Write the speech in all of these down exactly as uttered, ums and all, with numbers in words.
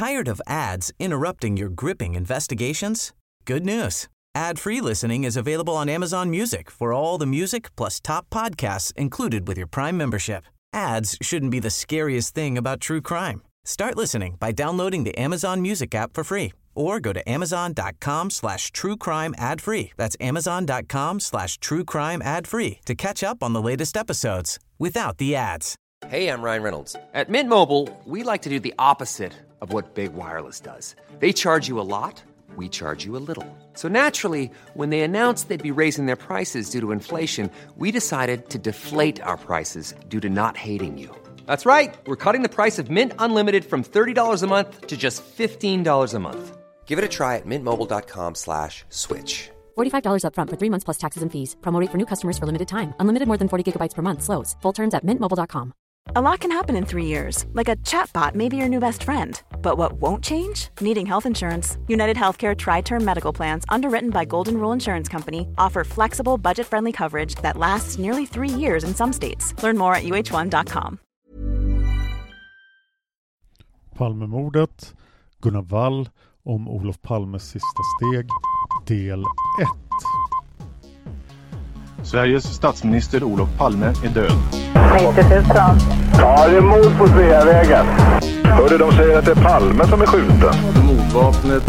Tired of ads interrupting your gripping investigations? Good news. Ad-free listening is available on Amazon Music for all the music plus top podcasts included with your Prime membership. Ads shouldn't be the scariest thing about true crime. Start listening by downloading the Amazon Music app for free or go to amazon.com slash true crime ad free. That's amazon.com slash true crime ad free to catch up on the latest episodes without the ads. Hey, I'm Ryan Reynolds. At Mint Mobile, we like to do the opposite of what Big Wireless does. They charge you a lot, we charge you a little. So naturally, when they announced they'd be raising their prices due to inflation, we decided to deflate our prices due to not hating you. That's right. We're cutting the price of Mint Unlimited from thirty dollars a month to just fifteen dollars a month. Give it a try at mintmobile.com slash switch. forty-five dollars up front for three months plus taxes and fees. Promo rate for new customers for limited time. Unlimited more than forty gigabytes per month slows. Full terms at mint mobile dot com. A lot can happen in three years, like a chatbot may be your new best friend. But what won't change? Needing health insurance. United Healthcare Tri-Term Medical Plans, underwritten by Golden Rule Insurance Company, offer flexible, budget-friendly coverage that lasts nearly three years in some states. Learn more at u h one dot com. Palmemordet, Gunnar Wall om Olof Palmes sista steg, del ett. Sveriges statsminister Olof Palme är död. nittio tusen. Ja, det är mord på Sveavägen. Hörde de säger att det är Palme som är skjuten. Mordvapnet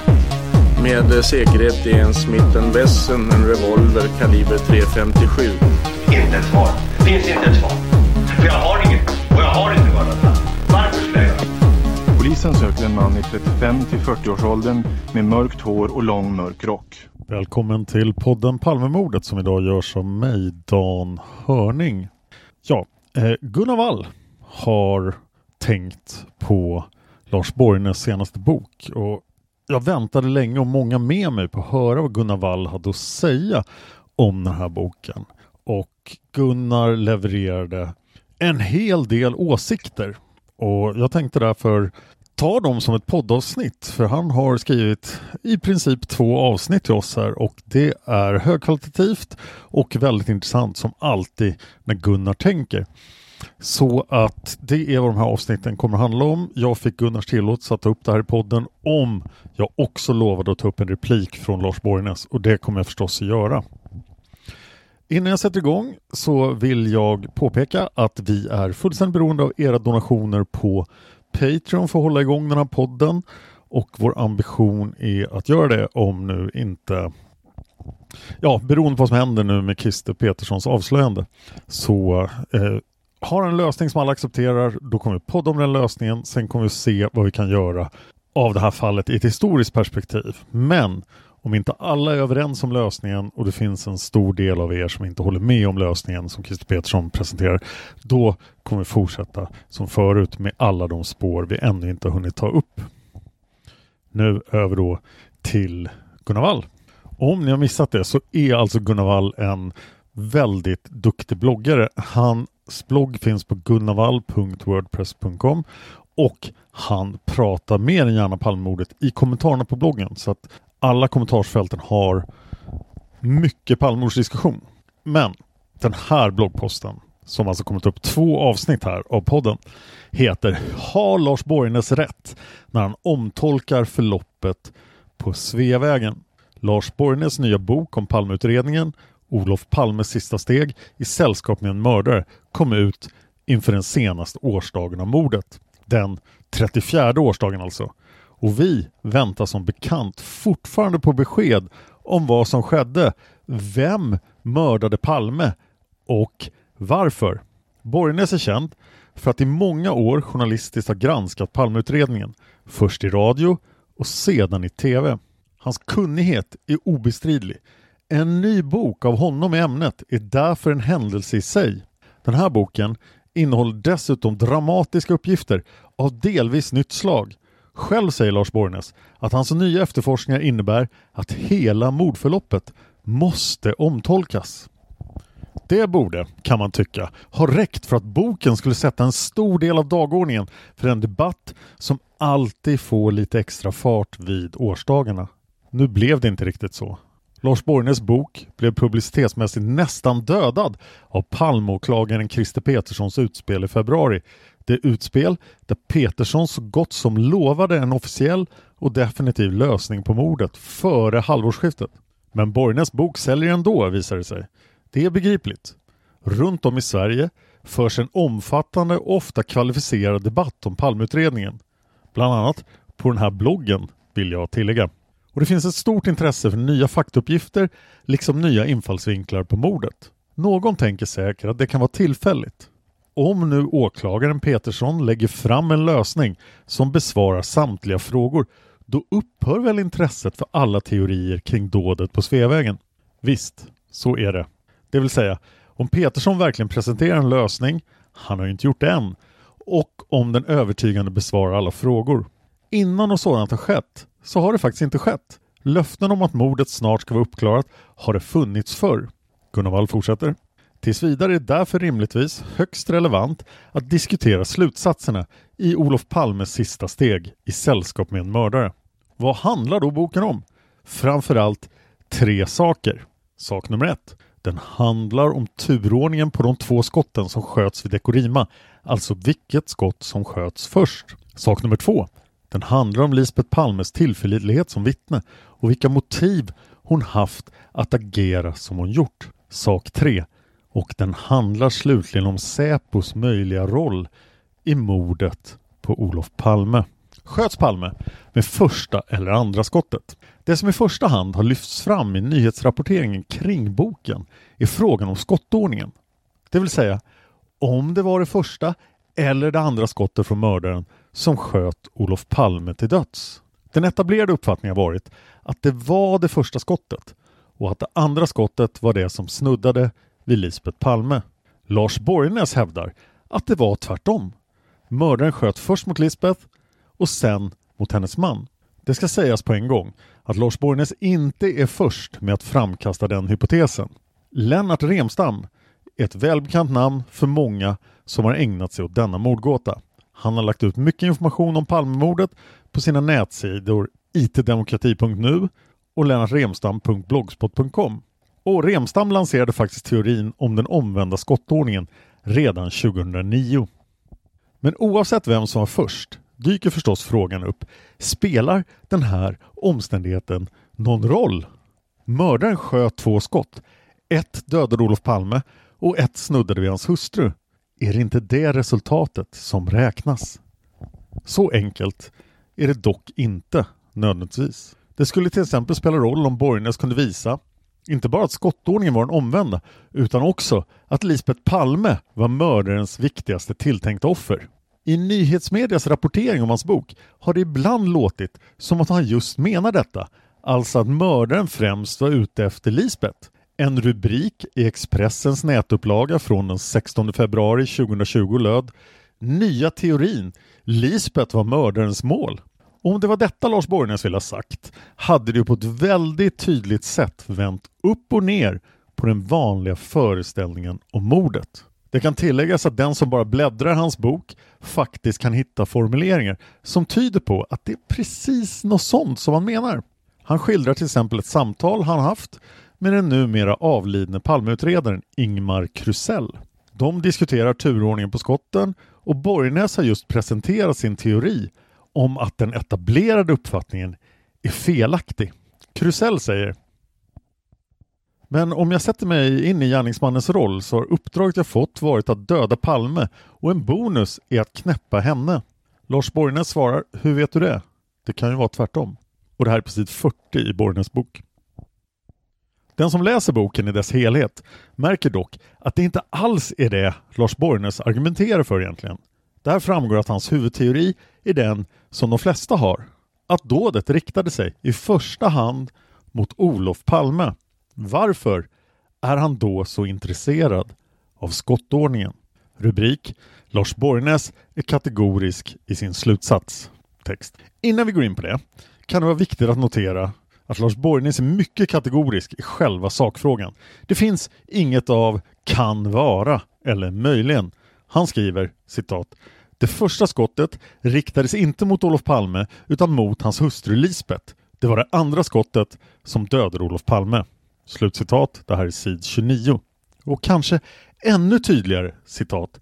med säkerhet är en Smith and Wesson, en revolver kaliber tre femtiosju. Inte ett svar. Det finns inte ett svar. För jag har inget. Och jag har inte varit där. Varför skulle jag? Polisen söker en man i trettiofem till fyrtio-årsåldern med mörkt hår och lång mörk rock. Välkommen till podden Palmemordet som idag görs av mig, Dan Hörning. Ja, eh, Gunnar Wall har tänkt på Lars Borgnäs senaste bok. Och jag väntade länge och många med mig på att höra vad Gunnar Wall hade att säga om den här boken. Och Gunnar levererade en hel del åsikter. Och jag tänkte därför ta dem som ett poddavsnitt, för han har skrivit i princip två avsnitt till oss här och det är högkvalitativt och väldigt intressant som alltid när Gunnar tänker. Så att det är vad de här avsnitten kommer att handla om. Jag fick Gunnars tillåtelse att ta upp det här i podden om jag också lovade att ta upp en replik från Lars Borgnäs, och det kommer jag förstås att göra. Innan jag sätter igång så vill jag påpeka att vi är fullständigt beroende av era donationer på Patreon för att hålla igång den här podden, och vår ambition är att göra det om nu inte, ja, beroende på vad som händer nu med Christer Peterssons avslöjande, så eh, har en lösning som alla accepterar, då kommer vi podda om den lösningen, sen kommer vi se vad vi kan göra av det här fallet i ett historiskt perspektiv. Men om inte alla är överens om lösningen och det finns en stor del av er som inte håller med om lösningen som Christer Petersson presenterar, då kommer vi fortsätta som förut med alla de spår vi ännu inte har hunnit ta upp. Nu över då till Gunnar Wall. Om ni har missat det så är alltså Gunnar Wall en väldigt duktig bloggare. Hans blogg finns på gunnarwall punkt wordpress punkt com och han pratar mer än gärna Palmemordet i kommentarerna på bloggen, så att alla kommentarsfälten har mycket Palmemordsdiskussion. Men den här bloggposten, som alltså kommit upp två avsnitt här av podden, heter Har Lars Borgnäs rätt när han omtolkar förloppet på Sveavägen? Lars Borgnäs nya bok om Palmeutredningen, Olof Palmes sista steg i sällskap med en mördare, kom ut inför den senaste årsdagen av mordet. Den trettiofjärde årsdagen alltså. Och vi väntar som bekant fortfarande på besked om vad som skedde, vem mördade Palme och varför. Borgnäs är känd för att i många år journalistiskt har granskat Palmeutredningen, först i radio och sedan i tv. Hans kunnighet är obestridlig. En ny bok av honom i ämnet är därför en händelse i sig. Den här boken innehåller dessutom dramatiska uppgifter av delvis nytt slag. Själv säger Lars Borgnäs att hans nya efterforskningar innebär att hela mordförloppet måste omtolkas. Det borde, kan man tycka, ha räckt för att boken skulle sätta en stor del av dagordningen för en debatt som alltid får lite extra fart vid årsdagarna. Nu blev det inte riktigt så. Lars Borgnäs bok blev publicitetsmässigt nästan dödad av Palmeåklagaren Christer Peterssons utspel i februari, Det utspel där Petersson så gott som lovade en officiell och definitiv lösning på mordet före halvårsskiftet. Men Borgnäs bok säljer ändå, visar det sig. Det är begripligt. Runt om i Sverige förs en omfattande och ofta kvalificerad debatt om Palmeutredningen. Bland annat på den här bloggen, vill jag tillägga. Och det finns ett stort intresse för nya faktauppgifter liksom nya infallsvinklar på mordet. Någon tänker säkert att det kan vara tillfälligt. Om nu åklagaren Petersson lägger fram en lösning som besvarar samtliga frågor, då upphör väl intresset för alla teorier kring dådet på Sveavägen? Visst, så är det. Det vill säga, om Petersson verkligen presenterar en lösning, han har ju inte gjort det än, och om den övertygande besvarar alla frågor. Innan något sådant har skett, så har det faktiskt inte skett. Löften om att mordet snart ska vara uppklarat har det funnits förr. Gunnar Wall fortsätter. Tills vidare är det därför rimligtvis högst relevant att diskutera slutsatserna i Olof Palmes sista steg i sällskap med en mördare. Vad handlar då boken om? Framförallt tre saker. Sak nummer ett. Den handlar om turordningen på de två skotten som sköts vid Dekorima. Alltså vilket skott som sköts först. Sak nummer två. Den handlar om Lisbeth Palmes tillförlitlighet som vittne och vilka motiv hon haft att agera som hon gjort. Sak tre. Och den handlar slutligen om Säpos möjliga roll i mordet på Olof Palme. Sköts Palme med första eller andra skottet? Det som i första hand har lyfts fram i nyhetsrapporteringen kring boken är frågan om skottordningen. Det vill säga om det var det första eller det andra skottet från mördaren som sköt Olof Palme till döds. Den etablerade uppfattningen har varit att det var det första skottet och att det andra skottet var det som snuddade vid Lisbeth Palme. Lars Borgnäs hävdar att det var tvärtom. Mördaren sköt först mot Lisbeth och sen mot hennes man. Det ska sägas på en gång att Lars Borgnäs inte är först med att framkasta den hypotesen. Lennart Remstam är ett välbekant namn för många som har ägnat sig åt denna mordgåta. Han har lagt ut mycket information om Palmemordet på sina nätsidor i t demokrati punkt nu och lennartremstam punkt blogspot punkt com. Och Remstam lanserade faktiskt teorin om den omvända skottordningen redan tjugohundranio. Men oavsett vem som var först dyker förstås frågan upp. Spelar den här omständigheten någon roll? Mördaren sköt två skott. Ett dödade Olof Palme och ett snuddade vid hans hustru. Är det inte det resultatet som räknas? Så enkelt är det dock inte nödvändigtvis. Det skulle till exempel spela roll om Borgnäs kunde visa inte bara att skottordningen var den omvända utan också att Lisbeth Palme var mördarens viktigaste tilltänkta offer. I nyhetsmedias rapportering om hans bok har det ibland låtit som att han just menar detta, alltså att mördaren främst var ute efter Lisbeth. En rubrik i Expressens nätupplaga från den sextonde februari tjugohundratjugo löd: Nya teorin, Lisbeth var mördarens mål. Om det var detta Lars Borgnäs ville ha sagt hade det på ett väldigt tydligt sätt vänt upp och ner på den vanliga föreställningen om mordet. Det kan tilläggas att den som bara bläddrar hans bok faktiskt kan hitta formuleringar som tyder på att det är precis något sånt som han menar. Han skildrar till exempel ett samtal han haft med den numera avlidne Palmeutredaren Ingmar Krusell. De diskuterar turordningen på skotten och Borgnäs har just presenterat sin teori om att den etablerade uppfattningen är felaktig. Krusell säger: Men om jag sätter mig in i gärningsmannens roll så har uppdraget jag fått varit att döda Palme och en bonus är att knäppa henne. Lars Borgnäs svarar: Hur vet du det? Det kan ju vara tvärtom. Och det här är på sid fyrtio i Borgnäs bok. Den som läser boken i dess helhet märker dock att det inte alls är det Lars Borgnäs argumenterar för egentligen. Där framgår att hans huvudteori är den som de flesta har. Att dådet riktade sig i första hand mot Olof Palme. Varför är han då så intresserad av skottordningen? Rubrik: Lars Borgnäs är kategorisk i sin slutsats. Text. Innan vi går in på det kan det vara viktigt att notera att Lars Borgnäs är mycket kategorisk i själva sakfrågan. Det finns inget av kan vara eller möjligen. Han skriver, citat: Det första skottet riktades inte mot Olof Palme utan mot hans hustru Lisbeth. Det var det andra skottet som dödade Olof Palme. Slutcitat, det här är sid tjugonio. Och kanske ännu tydligare, citat: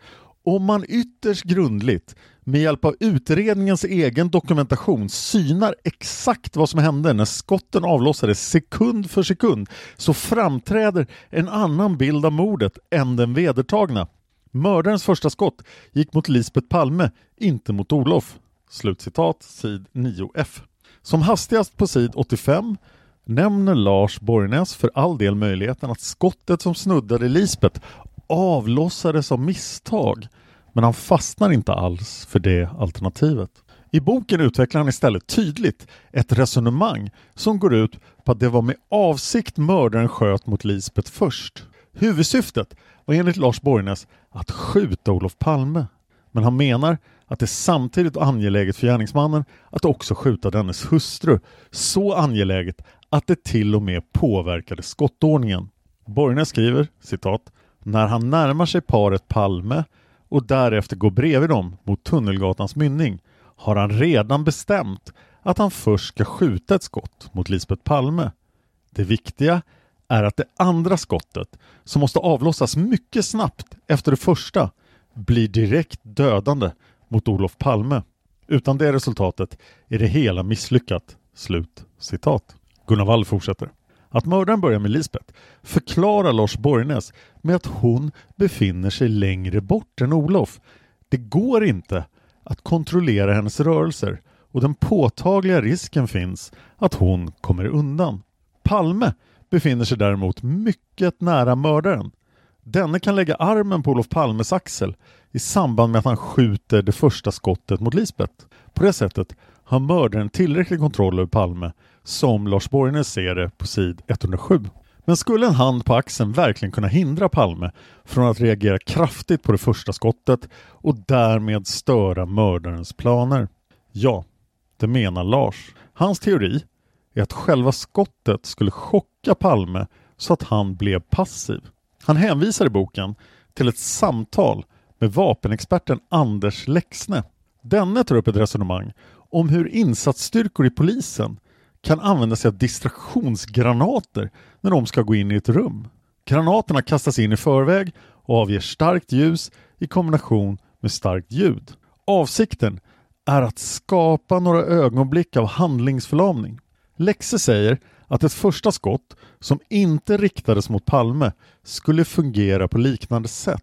Om man ytterst grundligt med hjälp av utredningens egen dokumentation synar exakt vad som hände när skotten avlossades sekund för sekund, så framträder en annan bild av mordet än den vedertagna. Mördarens första skott gick mot Lisbeth Palme, inte mot Olof. Slutcitat, sid nio F. Som hastigast på sid åttiofem nämner Lars Borgnäs för all del möjligheten att skottet som snuddade Lisbeth avlossades av misstag, men han fastnar inte alls för det alternativet. I boken utvecklar han istället tydligt ett resonemang som går ut på att det var med avsikt mördaren sköt mot Lisbeth först. Huvudsyftet var enligt Lars Borgnäs att skjuta Olof Palme, men han menar att det samtidigt är angeläget för gärningsmannen att också skjuta dennes hustru, så angeläget att det till och med påverkade skottordningen. Borgnäs skriver, citat, när han närmar sig paret Palme och därefter går bredvid dem mot Tunnelgatans mynning har han redan bestämt att han först ska skjuta ett skott mot Lisbeth Palme. Det viktiga är att det andra skottet, som måste avlossas mycket snabbt efter det första, blir direkt dödande mot Olof Palme. Utan det resultatet är det hela misslyckat. Slut citat. Gunnar Wall fortsätter. Att mördaren börjar med Lisbeth förklarar Lars Borgnäs med att hon befinner sig längre bort än Olof. Det går inte att kontrollera hennes rörelser och den påtagliga risken finns att hon kommer undan. Palme befinner sig däremot mycket nära mördaren. Denne kan lägga armen på Olof Palmes axel i samband med att han skjuter det första skottet mot Lisbeth. På det sättet har mördaren tillräcklig kontroll över Palme, som Lars Borgnäs ser det på sid etthundrasju. Men skulle en hand på axeln verkligen kunna hindra Palme från att reagera kraftigt på det första skottet och därmed störa mördarens planer? Ja, det menar Lars. Hans teori är att själva skottet skulle chocka Palme så att han blev passiv. Han hänvisar i boken till ett samtal med vapenexperten Anders Lexne. Denne tar upp ett resonemang om hur insatsstyrkor i polisen kan använda sig av distraktionsgranater när de ska gå in i ett rum. Granaterna kastas in i förväg och avger starkt ljus i kombination med starkt ljud. Avsikten är att skapa några ögonblick av handlingsförlamning. Lexe säger att ett första skott som inte riktades mot Palme skulle fungera på liknande sätt.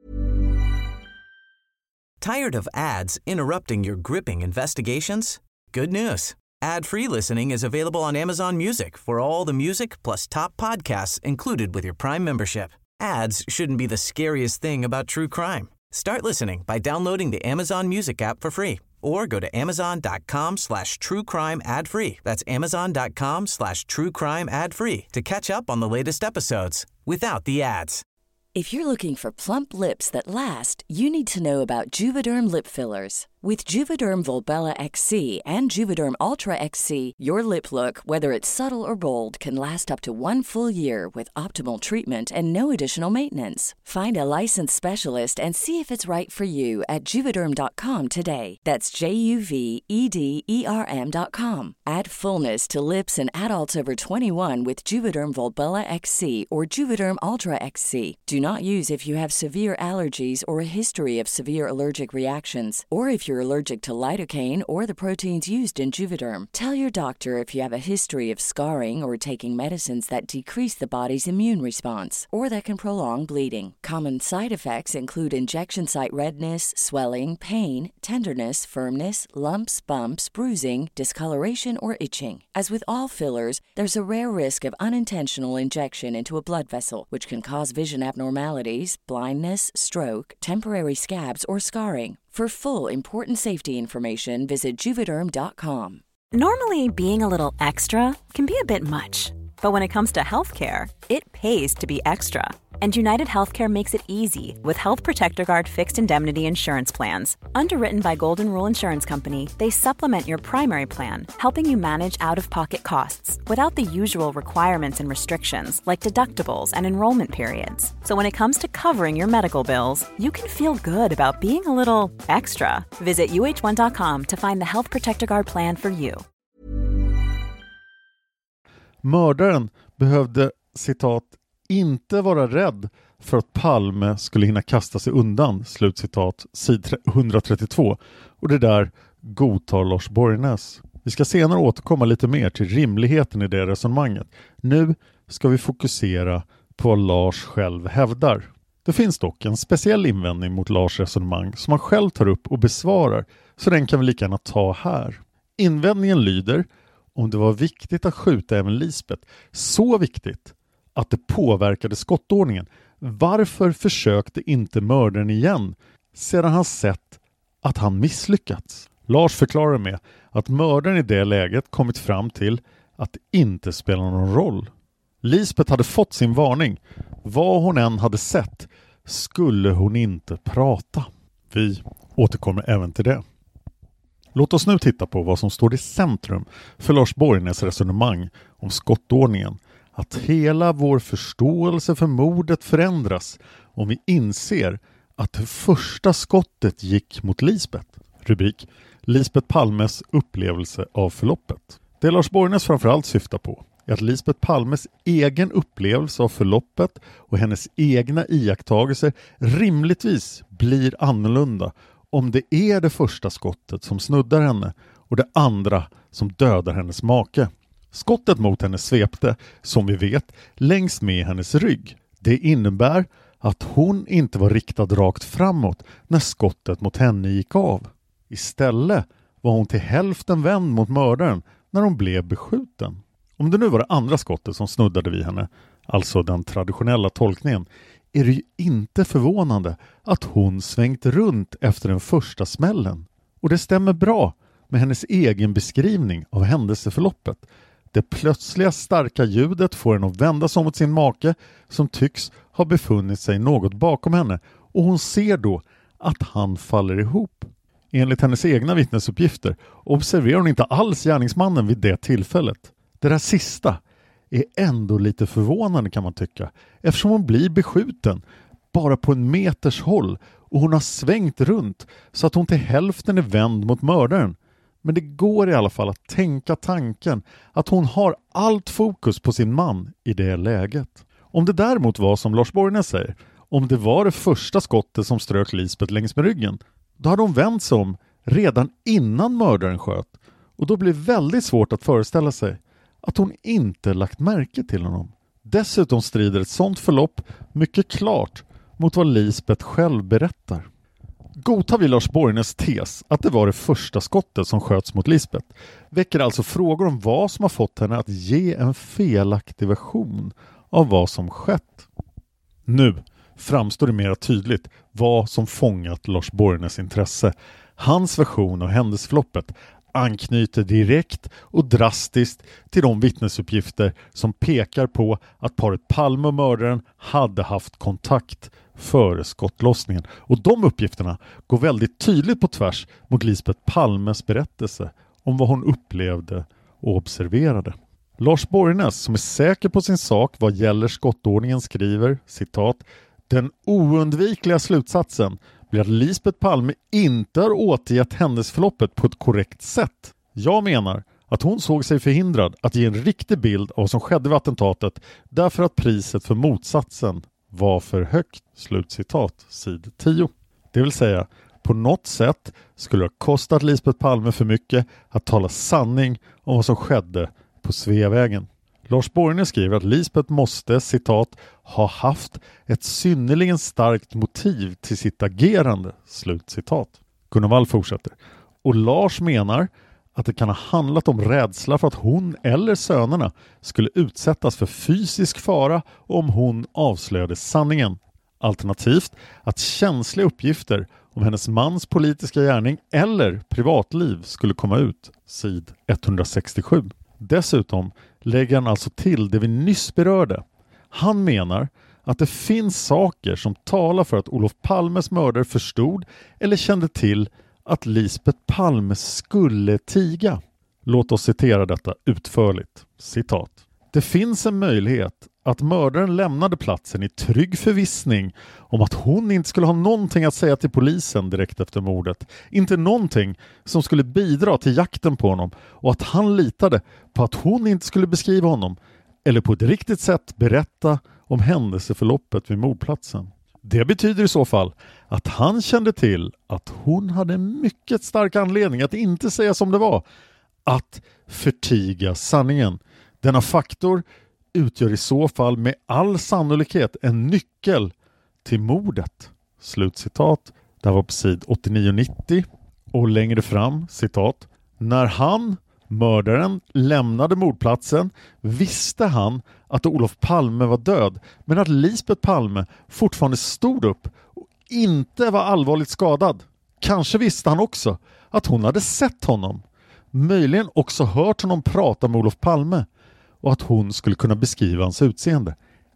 Tired of ads interrupting your gripping investigations? Good news. Ad-free listening is available on Amazon Music for all the music plus top podcasts included with your Prime membership. Ads shouldn't be the scariest thing about true crime. Start listening by downloading the Amazon Music app for free or go to amazon.com slash true crime ad free. That's amazon.com slash true crime ad free to catch up on the latest episodes without the ads. If you're looking for plump lips that last, you need to know about Juvederm lip fillers. With Juvederm Volbella X C and Juvederm Ultra X C, your lip look, whether it's subtle or bold, can last up to one full year with optimal treatment and no additional maintenance. Find a licensed specialist and see if it's right for you at juvederm dot com today. That's J U V E D E R M dot com. Add fullness to lips in adults over twenty-one with Juvederm Volbella X C or Juvederm Ultra X C. Do not use if you have severe allergies or a history of severe allergic reactions, or if you're allergic to lidocaine or the proteins used in Juvederm. Tell your doctor if you have a history of scarring or taking medicines that decrease the body's immune response or that can prolong bleeding. Common side effects include injection site redness, swelling, pain, tenderness, firmness, lumps, bumps, bruising, discoloration, or itching. As with all fillers, there's a rare risk of unintentional injection into a blood vessel, which can cause vision abnormalities, blindness, stroke, temporary scabs, or scarring. For full important safety information, visit juvederm dot com. Normally, being a little extra can be a bit much, but when it comes to healthcare, it pays to be extra. And United Healthcare makes it easy with Health Protector Guard fixed indemnity insurance plans. Underwritten by Golden Rule Insurance Company, they supplement your primary plan, helping you manage out-of-pocket costs without the usual requirements and restrictions like deductibles and enrollment periods. So when it comes to covering your medical bills, you can feel good about being a little extra. Visit U H one dot com to find the Health Protector Guard plan for you. Mördaren behövde, citat, inte vara rädd för att Palme skulle hinna kasta sig undan, slutcitat, sid etthundratrettiotvå. Och det där godtar Lars Borgnäs. Vi ska senare återkomma lite mer till rimligheten i det resonemanget. Nu ska vi fokusera på vad Lars själv hävdar. Det finns dock en speciell invändning mot Lars resonemang som han själv tar upp och besvarar, så den kan vi lika gärna ta här. Invändningen lyder: om det var viktigt att skjuta även Lisbeth, så viktigt att det påverkade skottordningen, varför försökte inte mördaren igen sedan han sett att han misslyckats? Lars förklarar med att mördaren i det läget kommit fram till att det inte spelar någon roll. Lisbeth hade fått sin varning. Vad hon än hade sett skulle hon inte prata. Vi återkommer även till det. Låt oss nu titta på vad som står i centrum för Lars Borgnäs resonemang om skottordningen. Att hela vår förståelse för mordet förändras om vi inser att det första skottet gick mot Lisbeth. Rubrik: Lisbeth Palmes upplevelse av förloppet. Det Lars Borgnäs framförallt syftar på är att Lisbeth Palmes egen upplevelse av förloppet och hennes egna iakttagelser rimligtvis blir annorlunda om det är det första skottet som snuddar henne och det andra som dödar hennes make. Skottet mot henne svepte, som vi vet, längs med hennes rygg. Det innebär att hon inte var riktad rakt framåt när skottet mot henne gick av. Istället var hon till hälften vänd mot mördaren när hon blev beskjuten. Om det nu var det andra skottet som snuddade vid henne, alltså den traditionella tolkningen, är det ju inte förvånande att hon svängt runt efter den första smällen. Och det stämmer bra med hennes egen beskrivning av händelseförloppet. Det plötsliga starka ljudet får henne att vända sig mot sin make som tycks ha befunnit sig något bakom henne, och hon ser då att han faller ihop. Enligt hennes egna vittnesuppgifter observerar hon inte alls gärningsmannen vid det tillfället. Det där sista är ändå lite förvånande, kan man tycka, eftersom hon blir beskjuten bara på en meters håll och hon har svängt runt så att hon till hälften är vänd mot mördaren. Men det går i alla fall att tänka tanken att hon har allt fokus på sin man i det läget. Om det däremot var som Lars Borgnäs säger, om det var det första skottet som strök Lisbeth längs med ryggen, då hade hon vänt sig om redan innan mördaren sköt, och då blir det väldigt svårt att föreställa sig att hon inte lagt märke till honom. Dessutom strider ett sådant förlopp mycket klart mot vad Lisbeth själv berättar. Godtar vi Lars Borgnäs tes att det var det första skottet som sköts mot Lisbeth, väcker alltså frågor om vad som har fått henne att ge en felaktig version av vad som skett. Nu framstår det mer tydligt vad som fångat Lars Borgnäs intresse. Hans version av händelseförloppet anknyter direkt och drastiskt till de vittnesuppgifter som pekar på att paret Palme och mördaren hade haft kontakt före skottlossningen. Och de uppgifterna går väldigt tydligt på tvärs mot Lisbeth Palmes berättelse om vad hon upplevde och observerade. Lars Borgnäs, som är säker på sin sak vad gäller skottordningen, skriver, citat: den oundvikliga slutsatsen blir att Lisbeth Palme inte har återgett händelseförloppet på ett korrekt sätt. Jag menar att hon såg sig förhindrad att ge en riktig bild av vad som skedde vid attentatet därför att priset för motsatsen var för högt. Slutcitat, sid tio. Det vill säga, på något sätt skulle det ha kostat Lisbeth Palme för mycket att tala sanning om vad som skedde på Sveavägen. Lars Borgnäs skriver att Lisbeth måste, citat, ha haft ett synnerligen starkt motiv till sitt agerande, slutcitat. Gunnar Wall fortsätter. Och Lars menar att det kan ha handlat om rädsla för att hon eller sönerna skulle utsättas för fysisk fara om hon avslöjade sanningen. Alternativt att känsliga uppgifter om hennes mans politiska gärning eller privatliv skulle komma ut, sid etthundrasextiosju. Dessutom lägger han alltså till det vi nyss berörde. Han menar att det finns saker som talar för att Olof Palmes mördare förstod eller kände till att Lisbeth Palme skulle tiga. Låt oss citera detta utförligt. Citat. Det finns en möjlighet att mördaren lämnade platsen i trygg förvissning om att hon inte skulle ha någonting att säga till polisen direkt efter mordet. Inte någonting som skulle bidra till jakten på honom, och att han litade på att hon inte skulle beskriva honom eller på ett riktigt sätt berätta om händelseförloppet vid mordplatsen. Det betyder i så fall att han kände till att hon hade mycket stark anledning att inte säga som det var, att förtiga sanningen. Denna faktor utgör i så fall med all sannolikhet en nyckel till mordet. Slutcitat. Det var på sid åttionio nittio och längre fram, citat. När han, mördaren, lämnade mordplatsen visste han att Olof Palme var död, men att Lisbeth Palme fortfarande stod upp och inte var allvarligt skadad. Kanske visste han också att hon hade sett honom, möjligen också hört honom prata med Olof Palme och att hon skulle kunna beskriva hans utseende.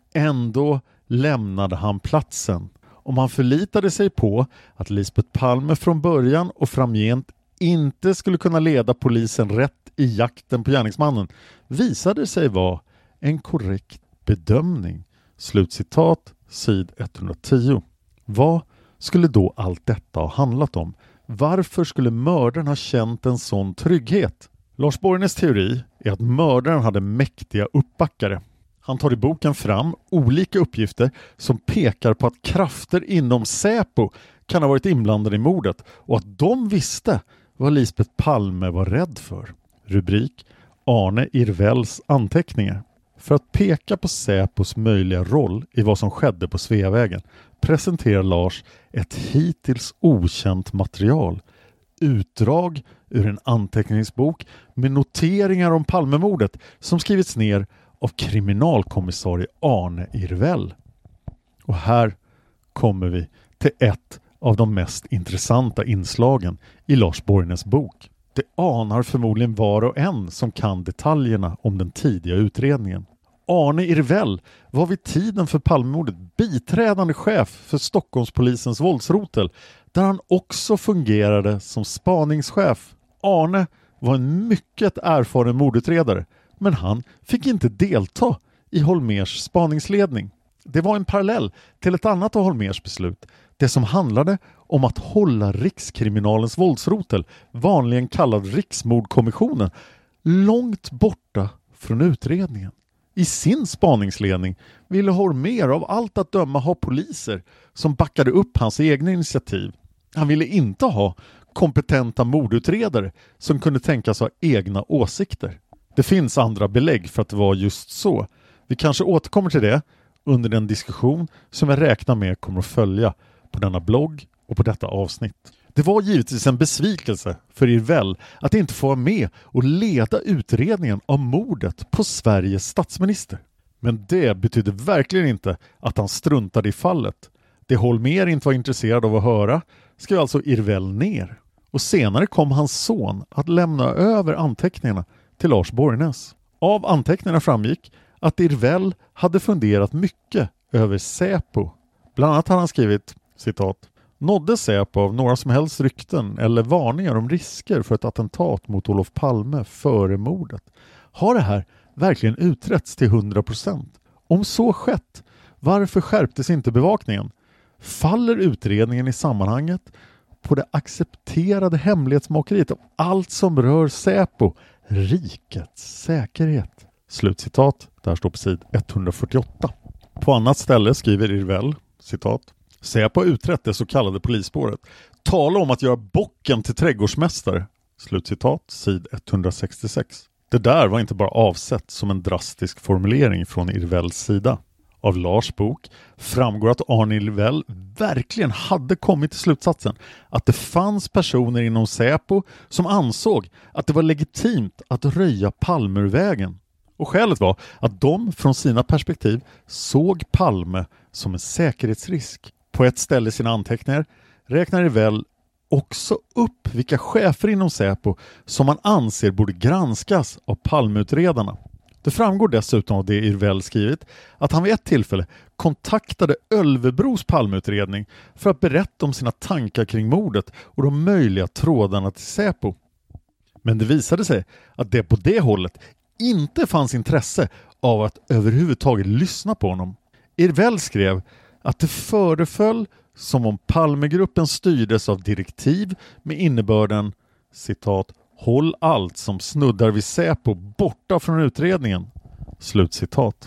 Ändå lämnade han platsen. Om han förlitade sig på att Lisbeth Palme från början och framgent inte skulle kunna leda polisen rätt i jakten på gärningsmannen, visade sig vara en korrekt bedömning. Slutcitat, sid etthundratio. Vad skulle då allt detta ha handlat om? Varför skulle mördaren ha känt en sån trygghet? Lars Borgnäs teori är att mördaren hade mäktiga uppbackare. Han tar i boken fram olika uppgifter som pekar på att krafter inom Säpo kan ha varit inblandade i mordet och att de visste vad Lisbeth Palme var rädd för. Rubrik: Arne Irvells anteckningar. För att peka på Säpos möjliga roll i vad som skedde på Sveavägen presenterar Lars ett hittills okänt material. Utdrag ur en anteckningsbok med noteringar om Palmemordet som skrivits ner av kriminalkommissarie Arne Irvell. Och här kommer vi till ett av de mest intressanta inslagen i Lars Borgnäs bok. Det anar förmodligen var och en som kan detaljerna om den tidiga utredningen. Arne Irvell var vid tiden för Palmemordet biträdande chef för Stockholmspolisens våldsrotel, där han också fungerade som spaningschef. Arne var en mycket erfaren mordutredare, men han fick inte delta i Holmérs spaningsledning. Det var en parallell till ett annat av Holmérs beslut, det som handlade om att hålla Rikskriminalens våldsrotel, vanligen kallad Riksmordkommissionen, långt borta från utredningen. I sin spaningsledning ville Holmér av allt att döma ha poliser som backade upp hans egna initiativ. Han ville inte ha kompetenta mordutredare som kunde tänkas ha egna åsikter. Det finns andra belägg för att det var just så. Vi kanske återkommer till det under den diskussion som jag räknar med kommer att följa på denna blogg och på detta avsnitt. Det var givetvis en besvikelse för Irvell att inte få vara med och leda utredningen av mordet på Sveriges statsminister. Men det betyder verkligen inte att han struntade i fallet. Det Holmér inte var intresserad av att höra skrev alltså Irvell ner. Och senare kom hans son att lämna över anteckningarna till Lars Borgnäs. Av anteckningarna framgick att Irvell hade funderat mycket över Säpo. Bland annat hade han skrivit, citat, nådde Säpo av några som helst rykten eller varningar om risker för ett attentat mot Olof Palme före mordet? Har det här verkligen utretts till hundra procent? Om så skett, varför skärptes inte bevakningen? Faller utredningen i sammanhanget på det accepterade hemlighetsmakeriet av allt som rör Säpo, rikets säkerhet? Slutcitat, där står på sid etthundrafyrtioåtta. På annat ställe skriver Irvell, citat, Säpo har utrett det så kallade polisspåret. Tala om att göra bocken till trädgårdsmästare. Slutcitat, sid etthundrasextiosex. Det där var inte bara avsett som en drastisk formulering från Irvells sida. Av Lars bok framgår att Arne Irvell verkligen hade kommit till slutsatsen att det fanns personer inom Säpo som ansåg att det var legitimt att röja Palme ur vägen. Och skälet var att de från sina perspektiv såg Palme som en säkerhetsrisk. På ett ställe i sina anteckningar räknar Irvell också upp vilka chefer inom Säpo som man anser borde granskas av Palmeutredarna. Det framgår dessutom av det Irvell skrivit att han vid ett tillfälle kontaktade Ölvebros Palmeutredning för att berätta om sina tankar kring mordet och de möjliga trådarna till Säpo. Men det visade sig att det på det hållet inte fanns intresse av att överhuvudtaget lyssna på honom. Irvell skrev att det föreföll som om Palmegruppen styrdes av direktiv med innebörden, citat, håll allt som snuddar vid Säpo borta från utredningen. Slutcitat.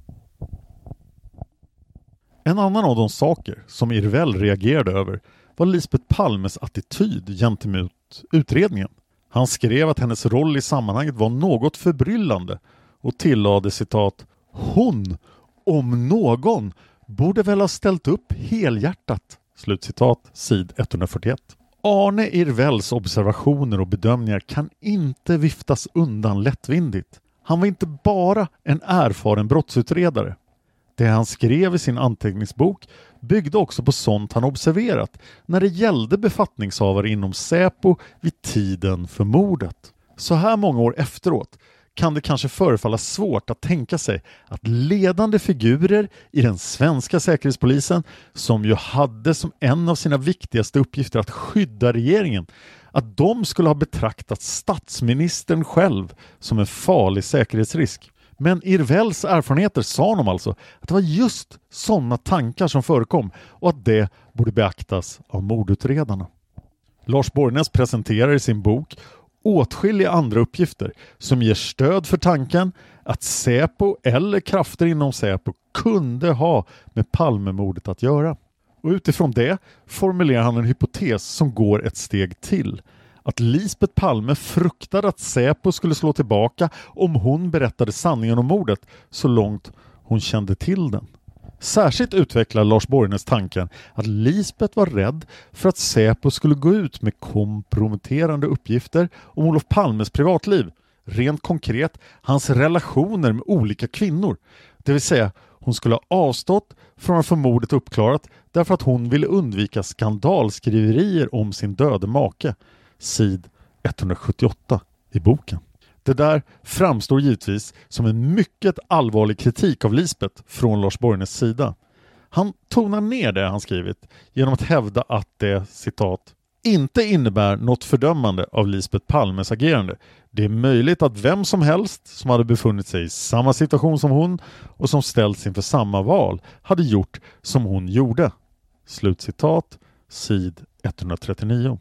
En annan av de saker som Irvell reagerade över var Lisbeth Palmes attityd gentemot utredningen. Han skrev att hennes roll i sammanhanget var något förbryllande och tillade citat: hon, om någon, borde väl ha ställt upp helhjärtat. Slutcitat, sid etthundrafyrtioett. Arne Irvells observationer och bedömningar kan inte viftas undan lättvindigt. Han var inte bara en erfaren brottsutredare. Det han skrev i sin anteckningsbok byggde också på sånt han observerat när det gällde befattningshavare inom Säpo vid tiden för mordet. Så här många år efteråt kan det kanske förefalla svårt att tänka sig att ledande figurer i den svenska säkerhetspolisen, som ju hade som en av sina viktigaste uppgifter att skydda regeringen, att de skulle ha betraktat statsministern själv som en farlig säkerhetsrisk. Men Irvells erfarenheter sa honom alltså att det var just sådana tankar som förekom och att det borde beaktas av mordutredarna. Lars Borgnäs presenterar i sin bok åtskilliga andra uppgifter som ger stöd för tanken att Säpo eller krafter inom Säpo kunde ha med Palmemordet att göra. Och utifrån det formulerar han en hypotes som går ett steg till. Att Lisbeth Palme fruktade att Säpo skulle slå tillbaka om hon berättade sanningen om mordet så långt hon kände till den. Särskilt utvecklar Lars Borgnäs tanken att Lisbeth var rädd för att Säpo skulle gå ut med komprometterande uppgifter om Olof Palmes privatliv. Rent konkret, hans relationer med olika kvinnor. Det vill säga, hon skulle ha avstått från att få mordet uppklarat därför att hon ville undvika skandalskriverier om sin döde make. Sid etthundrasjuttioåtta i boken. Det där framstår givetvis som en mycket allvarlig kritik av Lisbeth från Lars Borgnäs sida. Han tonar ner det han skrivit genom att hävda att det, citat, inte innebär något fördömande av Lisbeth Palmes agerande. Det är möjligt att vem som helst som hade befunnit sig i samma situation som hon och som ställts inför samma val hade gjort som hon gjorde. Slutcitat, sid etthundratrettionio.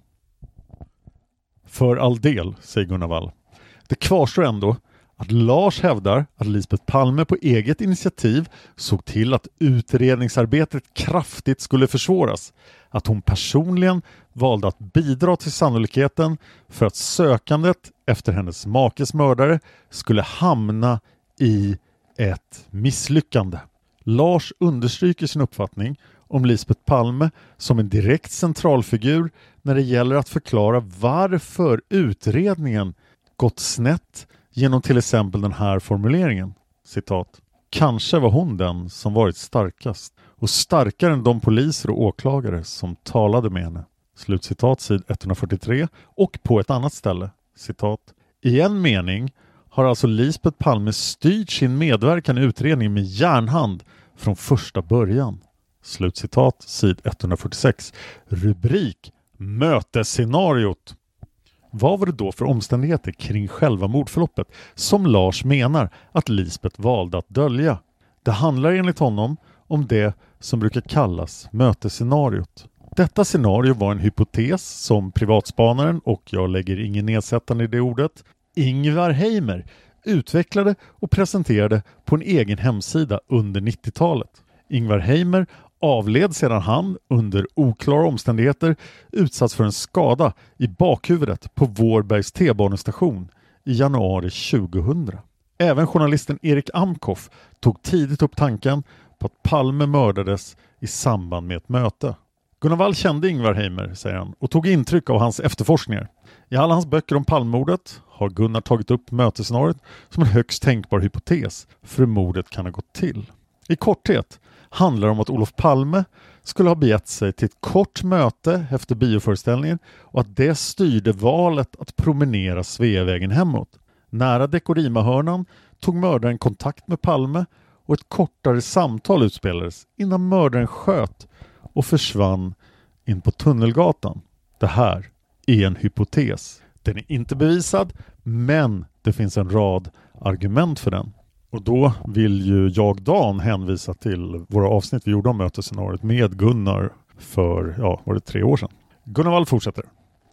För all del, säger Gunnar Wall. Det kvarstår ändå att Lars hävdar att Lisbeth Palme på eget initiativ såg till att utredningsarbetet kraftigt skulle försvåras. Att hon personligen valde att bidra till sannolikheten för att sökandet efter hennes makes mördare skulle hamna i ett misslyckande. Lars understryker sin uppfattning om Lisbeth Palme som en direkt centralfigur när det gäller att förklara varför utredningen gått snett genom till exempel den här formuleringen. Citat. Kanske var hon den som varit starkast och starkare än de poliser och åklagare som talade med henne. Slutcitat, sid etthundrafyrtiotre och på ett annat ställe. Citat. I en mening har alltså Lisbeth Palme styrt sin medverkan i utredningen med järnhand från första början. Slutcitat, sid etthundrafyrtiosex. Rubrik Mötesscenariot. Vad var det då för omständigheter kring själva mordförloppet som Lars menar att Lisbeth valde att dölja? Det handlar enligt honom om det som brukar kallas mötesscenariot. Detta scenario var en hypotes som privatspanaren, och jag lägger ingen nedsättande i det ordet, Ingvar Heimer utvecklade och presenterade på en egen hemsida under nittiotalet. Ingvar Heimer avled sedan han under oklara omständigheter utsatts för en skada i bakhuvudet på Vårbergs T-banestation i januari tjugohundra. Även journalisten Erik Amkoff tog tidigt upp tanken på att Palme mördades i samband med ett möte. Gunnar Wall kände Ingvar Heimer, säger han, och tog intryck av hans efterforskningar. I alla hans böcker om Palmemordet har Gunnar tagit upp mötesscenariot som en högst tänkbar hypotes för hur mordet kan ha gått till. I korthet handlar om att Olof Palme skulle ha begett sig till ett kort möte efter bioföreställningen och att det styrde valet att promenera Sveavägen hemåt. Nära Dekorima-hörnan tog mördaren kontakt med Palme och ett kortare samtal utspelades innan mördaren sköt och försvann in på Tunnelgatan. Det här är en hypotes. Den är inte bevisad, men det finns en rad argument för den. Och då vill ju jag, Dan, hänvisa till våra avsnitt vi gjorde om mötesscenariot med Gunnar för, ja, var det tre år sedan. Gunnar Wall fortsätter.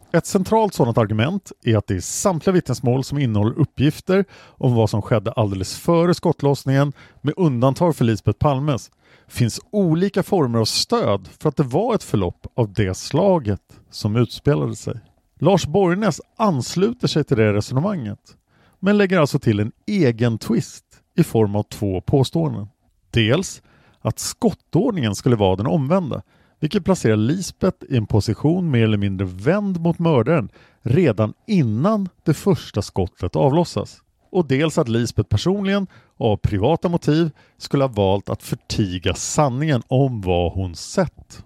Ett centralt sådant argument är att det är samtliga vittnesmål som innehåller uppgifter om vad som skedde alldeles före skottlossningen, med undantag för Lisbeth Palmes, finns olika former av stöd för att det var ett förlopp av det slaget som utspelade sig. Lars Borgnäs ansluter sig till det resonemanget, men lägger alltså till en egen twist i form av två påståenden. Dels att skottordningen skulle vara den omvända, vilket placerar Lisbeth i en position mer eller mindre vänd mot mördaren redan innan det första skottet avlossas. Och dels att Lisbeth personligen av privata motiv skulle ha valt att förtiga sanningen om vad hon sett.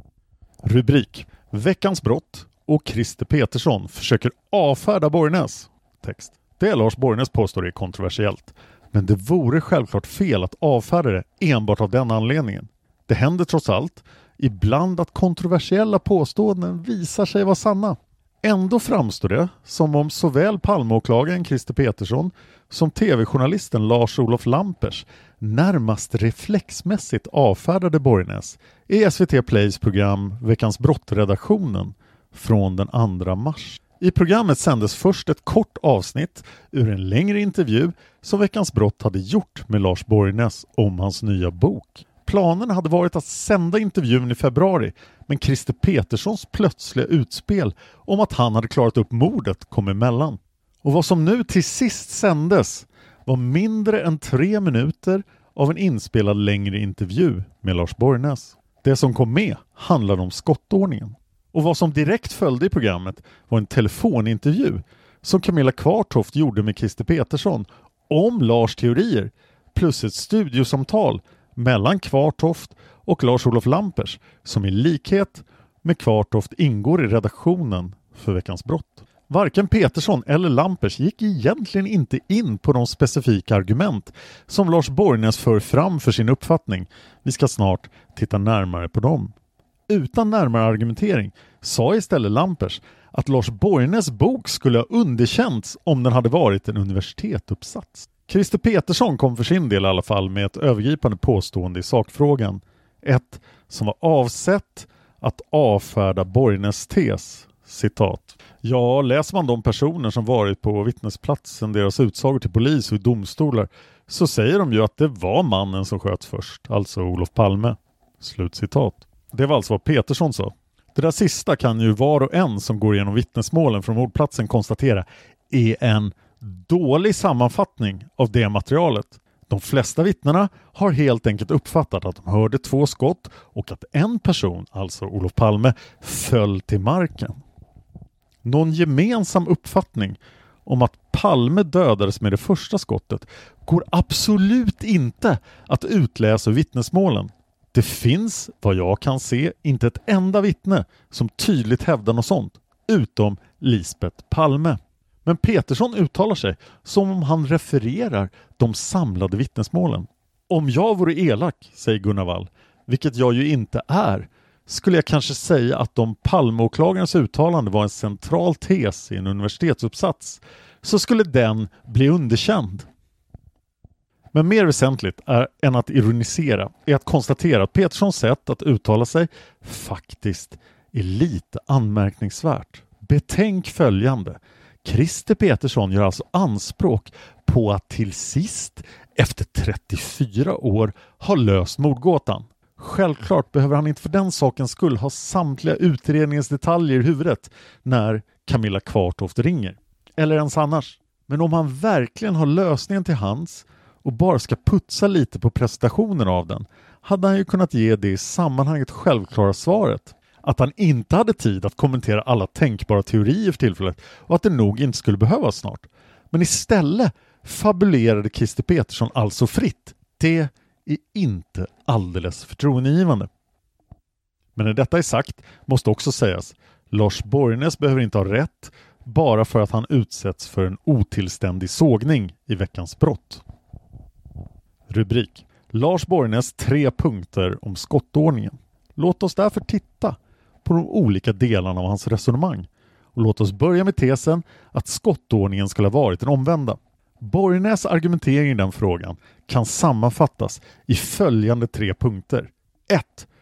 Rubrik: Veckans brott och Christer Petersson försöker avfärda Borgnäs. Text: Det Lars Borgnäs påstår är kontroversiellt, men det vore självklart fel att avfärda det enbart av den anledningen. Det händer trots allt ibland att kontroversiella påståenden visar sig vara sanna. Ändå framstår det som om såväl Palmeåklagaren Christer Petersson som tv-journalisten Lars-Olof Lampers närmast reflexmässigt avfärdade Borgnäs i S V T Plays program Veckans brottredaktionen från den andra mars. I programmet sändes först ett kort avsnitt ur en längre intervju som Veckans brott hade gjort med Lars Borgnäs om hans nya bok. Planen hade varit att sända intervjun i februari, men Christer Peterssons plötsliga utspel om att han hade klarat upp mordet kom emellan. Och vad som nu till sist sändes var mindre än tre minuter av en inspelad längre intervju med Lars Borgnäs. Det som kom med handlade om skottordningen. Och vad som direkt följde i programmet var en telefonintervju som Camilla Kvartoft gjorde med Christer Petersson om Lars teorier, plus ett studiosamtal mellan Kvartoft och Lars-Olof Lampers, som i likhet med Kvartoft ingår i redaktionen för Veckans brott. Varken Petersson eller Lampers gick egentligen inte in på de specifika argument som Lars Borgnäs för fram för sin uppfattning. Vi ska snart titta närmare på dem. Utan närmare argumentering sa istället Lampers att Lars Borgnäs bok skulle ha underkänts om den hade varit en universitetsuppsats. Christer Petersson kom för sin del i alla fall med ett övergripande påstående i sakfrågan. Ett som var avsett att avfärda Borgnäs tes. Citat: Ja, läser man de personer som varit på vittnesplatsen, deras utsagor till polis och i domstolar, så säger de ju att det var mannen som sköts först, alltså Olof Palme. Slutcitat. Det var alltså vad Petersson sa. Det där sista kan ju var och en som går igenom vittnesmålen från mordplatsen konstatera är en dålig sammanfattning av det materialet. De flesta vittnena har helt enkelt uppfattat att de hörde två skott och att en person, alltså Olof Palme, föll till marken. Någon gemensam uppfattning om att Palme dödades med det första skottet går absolut inte att utläsa ur vittnesmålen. Det finns, vad jag kan se, inte ett enda vittne som tydligt hävdar något sånt, utom Lisbeth Palme. Men Petersson uttalar sig som om han refererar de samlade vittnesmålen. Om jag vore elak, säger Gunnar Wall, vilket jag ju inte är, skulle jag kanske säga att om Palmeåklagarens uttalande var en central tes i en universitetsuppsats, så skulle den bli underkänd. Men mer väsentligt är, än att ironisera är att konstatera att Peterssons sätt att uttala sig faktiskt är lite anmärkningsvärt. Betänk följande. Christer Petersson gör alltså anspråk på att till sist, efter trettiofyra år, ha löst mordgåtan. Självklart behöver han inte för den sakens skull ha samtliga utredningens detaljer i huvudet när Camilla Kvartoft ringer. Eller ens annars. Men om han verkligen har lösningen till hands och bara ska putsa lite på presentationen av den, hade han ju kunnat ge det i sammanhanget självklara svaret. Att han inte hade tid att kommentera alla tänkbara teorier för tillfället och att det nog inte skulle behövas snart. Men istället fabulerade Christer Petersson alltså fritt. Det är inte alldeles förtroendegivande. Men när detta är sagt måste också sägas, Lars Borgnäs behöver inte ha rätt bara för att han utsätts för en otillständig sågning i Veckans brott. Rubrik: Lars Borgnäs tre punkter om skottordningen. Låt oss därför titta på de olika delarna av hans resonemang. Och låt oss börja med tesen att skottordningen skulle ha varit den omvända. Borgnäs argumentering i den frågan kan sammanfattas i följande tre punkter. ett.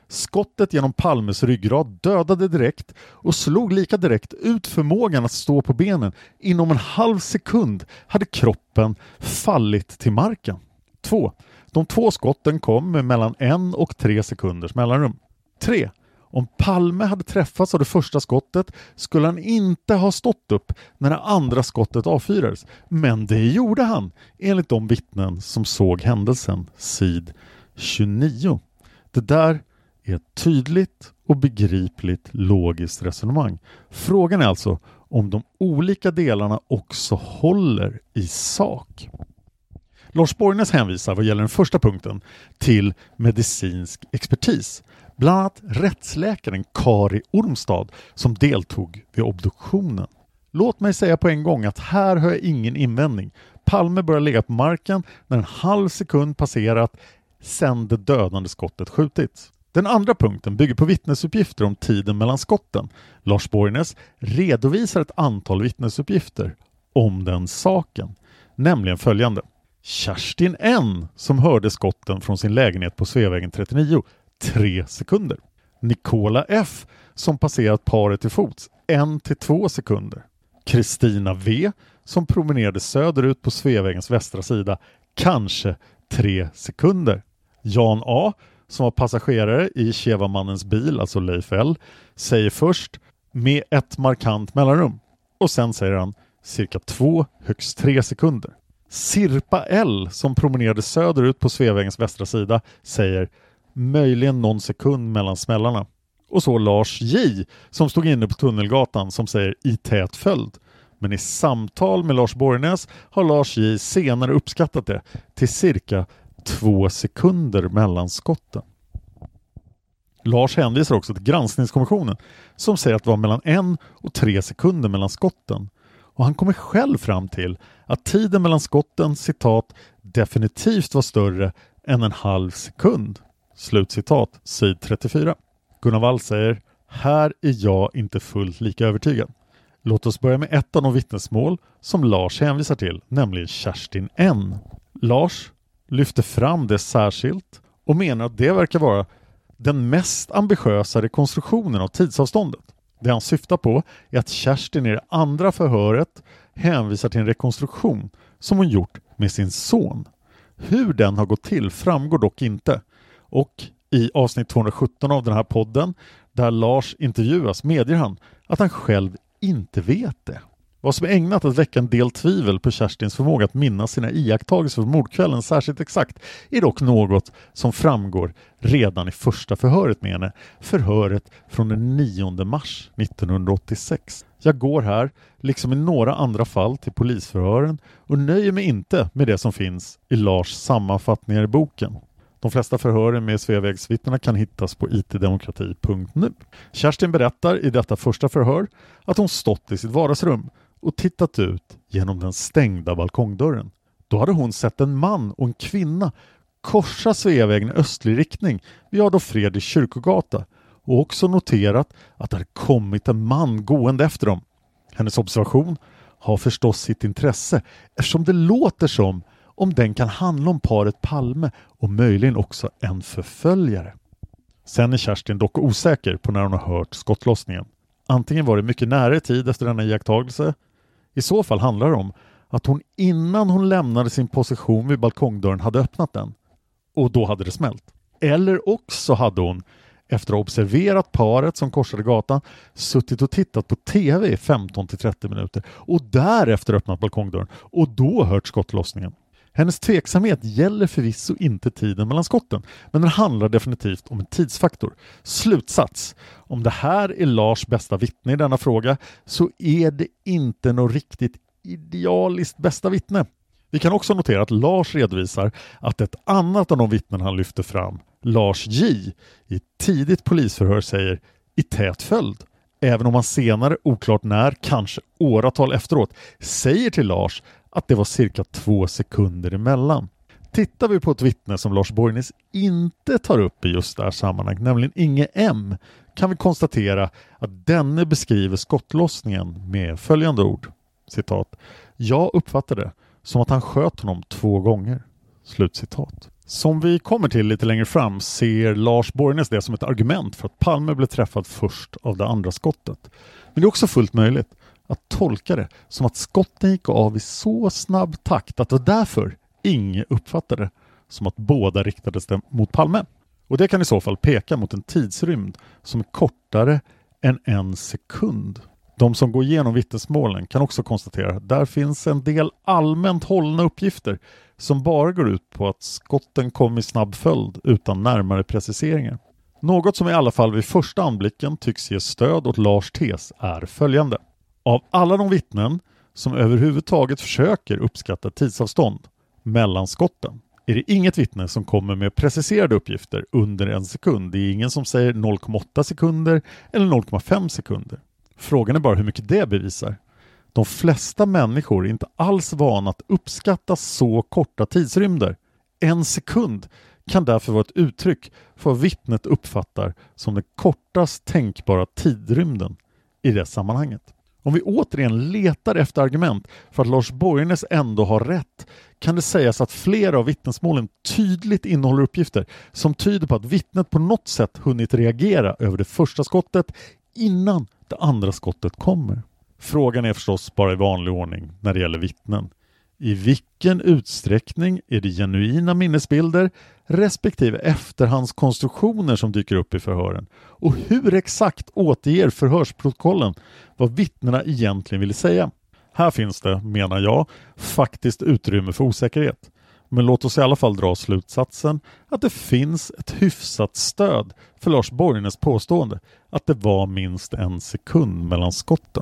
Skottet genom Palmes ryggrad dödade direkt och slog lika direkt ut förmågan att stå på benen. Inom en halv sekund hade kroppen fallit till marken. två. De två skotten kom med mellan en och tre sekunders mellanrum. tre. Om Palme hade träffats av det första skottet skulle han inte ha stått upp när det andra skottet avfyrades. Men det gjorde han, enligt de vittnen som såg händelsen, sid tjugonio. Det där är ett tydligt och begripligt logiskt resonemang. Frågan är alltså om de olika delarna också håller i sak. Lars Borgnäs hänvisar vad gäller den första punkten till medicinsk expertis. Bland annat rättsläkaren Kari Ormstad som deltog vid obduktionen. Låt mig säga på en gång att här har jag ingen invändning. Palme börjar ligga på marken när en halv sekund passerat sedan det dödande skottet skjutits. Den andra punkten bygger på vittnesuppgifter om tiden mellan skotten. Lars Borgnäs redovisar ett antal vittnesuppgifter om den saken. Nämligen följande. Kerstin N som hörde skotten från sin lägenhet på Sveavägen trettionio. tre sekunder. Nicola F som passerat paret till fots. en till två sekunder. Kristina V som promenerade söderut på Sveavägens västra sida. Kanske tre sekunder. Jan A som var passagerare i Kevamannens bil, alltså Leif L, säger först med ett markant mellanrum. Och sen säger han cirka två, högst tre sekunder. Sirpa L som promenerade söderut på Sveavägens västra sida säger möjligen någon sekund mellan smällarna. Och så Lars J som stod inne på Tunnelgatan som säger i tät följd. Men i samtal med Lars Borgnäs har Lars J senare uppskattat det till cirka två sekunder mellan skotten. Lars hänvisar också till granskningskommissionen som säger att det var mellan en och tre sekunder mellan skotten. Och han kommer själv fram till att tiden mellan skotten, citat, definitivt var större än en halv sekund. Slutcitat, sid trettiofyra. Gunnar Wall säger, här är jag inte fullt lika övertygad. Låt oss börja med ett av de vittnesmål som Lars hänvisar till, nämligen Kerstin N. Lars lyfter fram det särskilt och menar att det verkar vara den mest ambitiösa rekonstruktionen av tidsavståndet. Det han syftar på är att Kerstin i det andra förhöret hänvisar till en rekonstruktion som hon gjort med sin son. Hur den har gått till framgår dock inte. Och i avsnitt tvåhundrasjutton av den här podden, där Lars intervjuas, medger han att han själv inte vet det. Vad som är ägnat att väcka en del tvivel på Kerstins förmåga att minnas sina iakttagelser för mordkvällen särskilt exakt är dock något som framgår redan i första förhöret med henne, förhöret från den nionde mars nittonhundraåttiosex. Jag går här, liksom i några andra fall, till polisförhören och nöjer mig inte med det som finns i Lars sammanfattningar i boken. De flesta förhören med Sveavägsvittnena kan hittas på i t demokrati punkt nu. Kerstin berättar i detta första förhör att hon stått i sitt vardagsrum och tittat ut genom den stängda balkongdörren. Då hade hon sett en man och en kvinna korsa Sveavägen i östlig riktning vid Adolf Fredriks kyrkogata och också noterat att det hade kommit en man gående efter dem. Hennes observation har förstås sitt intresse eftersom det låter som om den kan handla om paret Palme och möjligen också en förföljare. Sen är Kerstin dock osäker på när hon har hört skottlossningen. Antingen var det mycket nära tid efter denna iakttagelse. I så fall handlar det om att hon innan hon lämnade sin position vid balkongdörren hade öppnat den. Och då hade det smält. Eller också hade hon, efter att ha observerat paret som korsade gatan, suttit och tittat på tv i femton till trettio minuter och därefter öppnat balkongdörren och då hört skottlossningen. Hennes tveksamhet gäller förvisso inte tiden mellan skotten, men den handlar definitivt om en tidsfaktor. Slutsats: om det här är Lars bästa vittne i denna fråga så är det inte något riktigt idealiskt bästa vittne. Vi kan också notera att Lars redovisar att ett annat av de vittnen han lyfter fram, Lars J, i ett tidigt polisförhör säger i tät följd. Även om han senare, oklart när, kanske åratal efteråt, säger till Lars att det var cirka två sekunder emellan. Tittar vi på ett vittne som Lars Borgnäs inte tar upp i just det här sammanhanget, nämligen Inge M, kan vi konstatera att denne beskriver skottlossningen med följande ord. Citat. Jag uppfattade det som att han sköt honom två gånger. Slutcitat. Som vi kommer till lite längre fram ser Lars Borgnäs det som ett argument för att Palme blev träffad först av det andra skottet. Men det är också fullt möjligt att tolka det som att skotten gick av i så snabb takt att det var därför ingen uppfattade som att båda riktades mot Palme. Och det kan i så fall peka mot en tidsrymd som är kortare än en sekund. De som går igenom vittnesmålen kan också konstatera att där finns en del allmänt hållna uppgifter som bara går ut på att skotten kom i snabb följd utan närmare preciseringar. Något som i alla fall vid första anblicken tycks ge stöd åt Lars tes är följande. Av alla de vittnen som överhuvudtaget försöker uppskatta tidsavstånd mellan skotten är det inget vittne som kommer med preciserade uppgifter under en sekund. Det är ingen som säger noll komma åtta sekunder eller noll komma fem sekunder. Frågan är bara hur mycket det bevisar. De flesta människor är inte alls vana att uppskatta så korta tidsrymder. En sekund kan därför vara ett uttryck för vad vittnet uppfattar som den kortast tänkbara tidrymden i det sammanhanget. Om vi återigen letar efter argument för att Lars Borgnäs ändå har rätt kan det sägas att flera av vittnesmålen tydligt innehåller uppgifter som tyder på att vittnet på något sätt hunnit reagera över det första skottet innan det andra skottet kommer. Frågan är förstås bara i vanlig ordning när det gäller vittnen. I vilken utsträckning är det genuina minnesbilder respektive efterhandskonstruktioner som dyker upp i förhören? Och hur exakt återger förhörsprotokollen vad vittnena egentligen vill säga? Här finns det, menar jag, faktiskt utrymme för osäkerhet. Men låt oss i alla fall dra slutsatsen att det finns ett hyfsat stöd för Lars Borgnäs påstående att det var minst en sekund mellan skotten.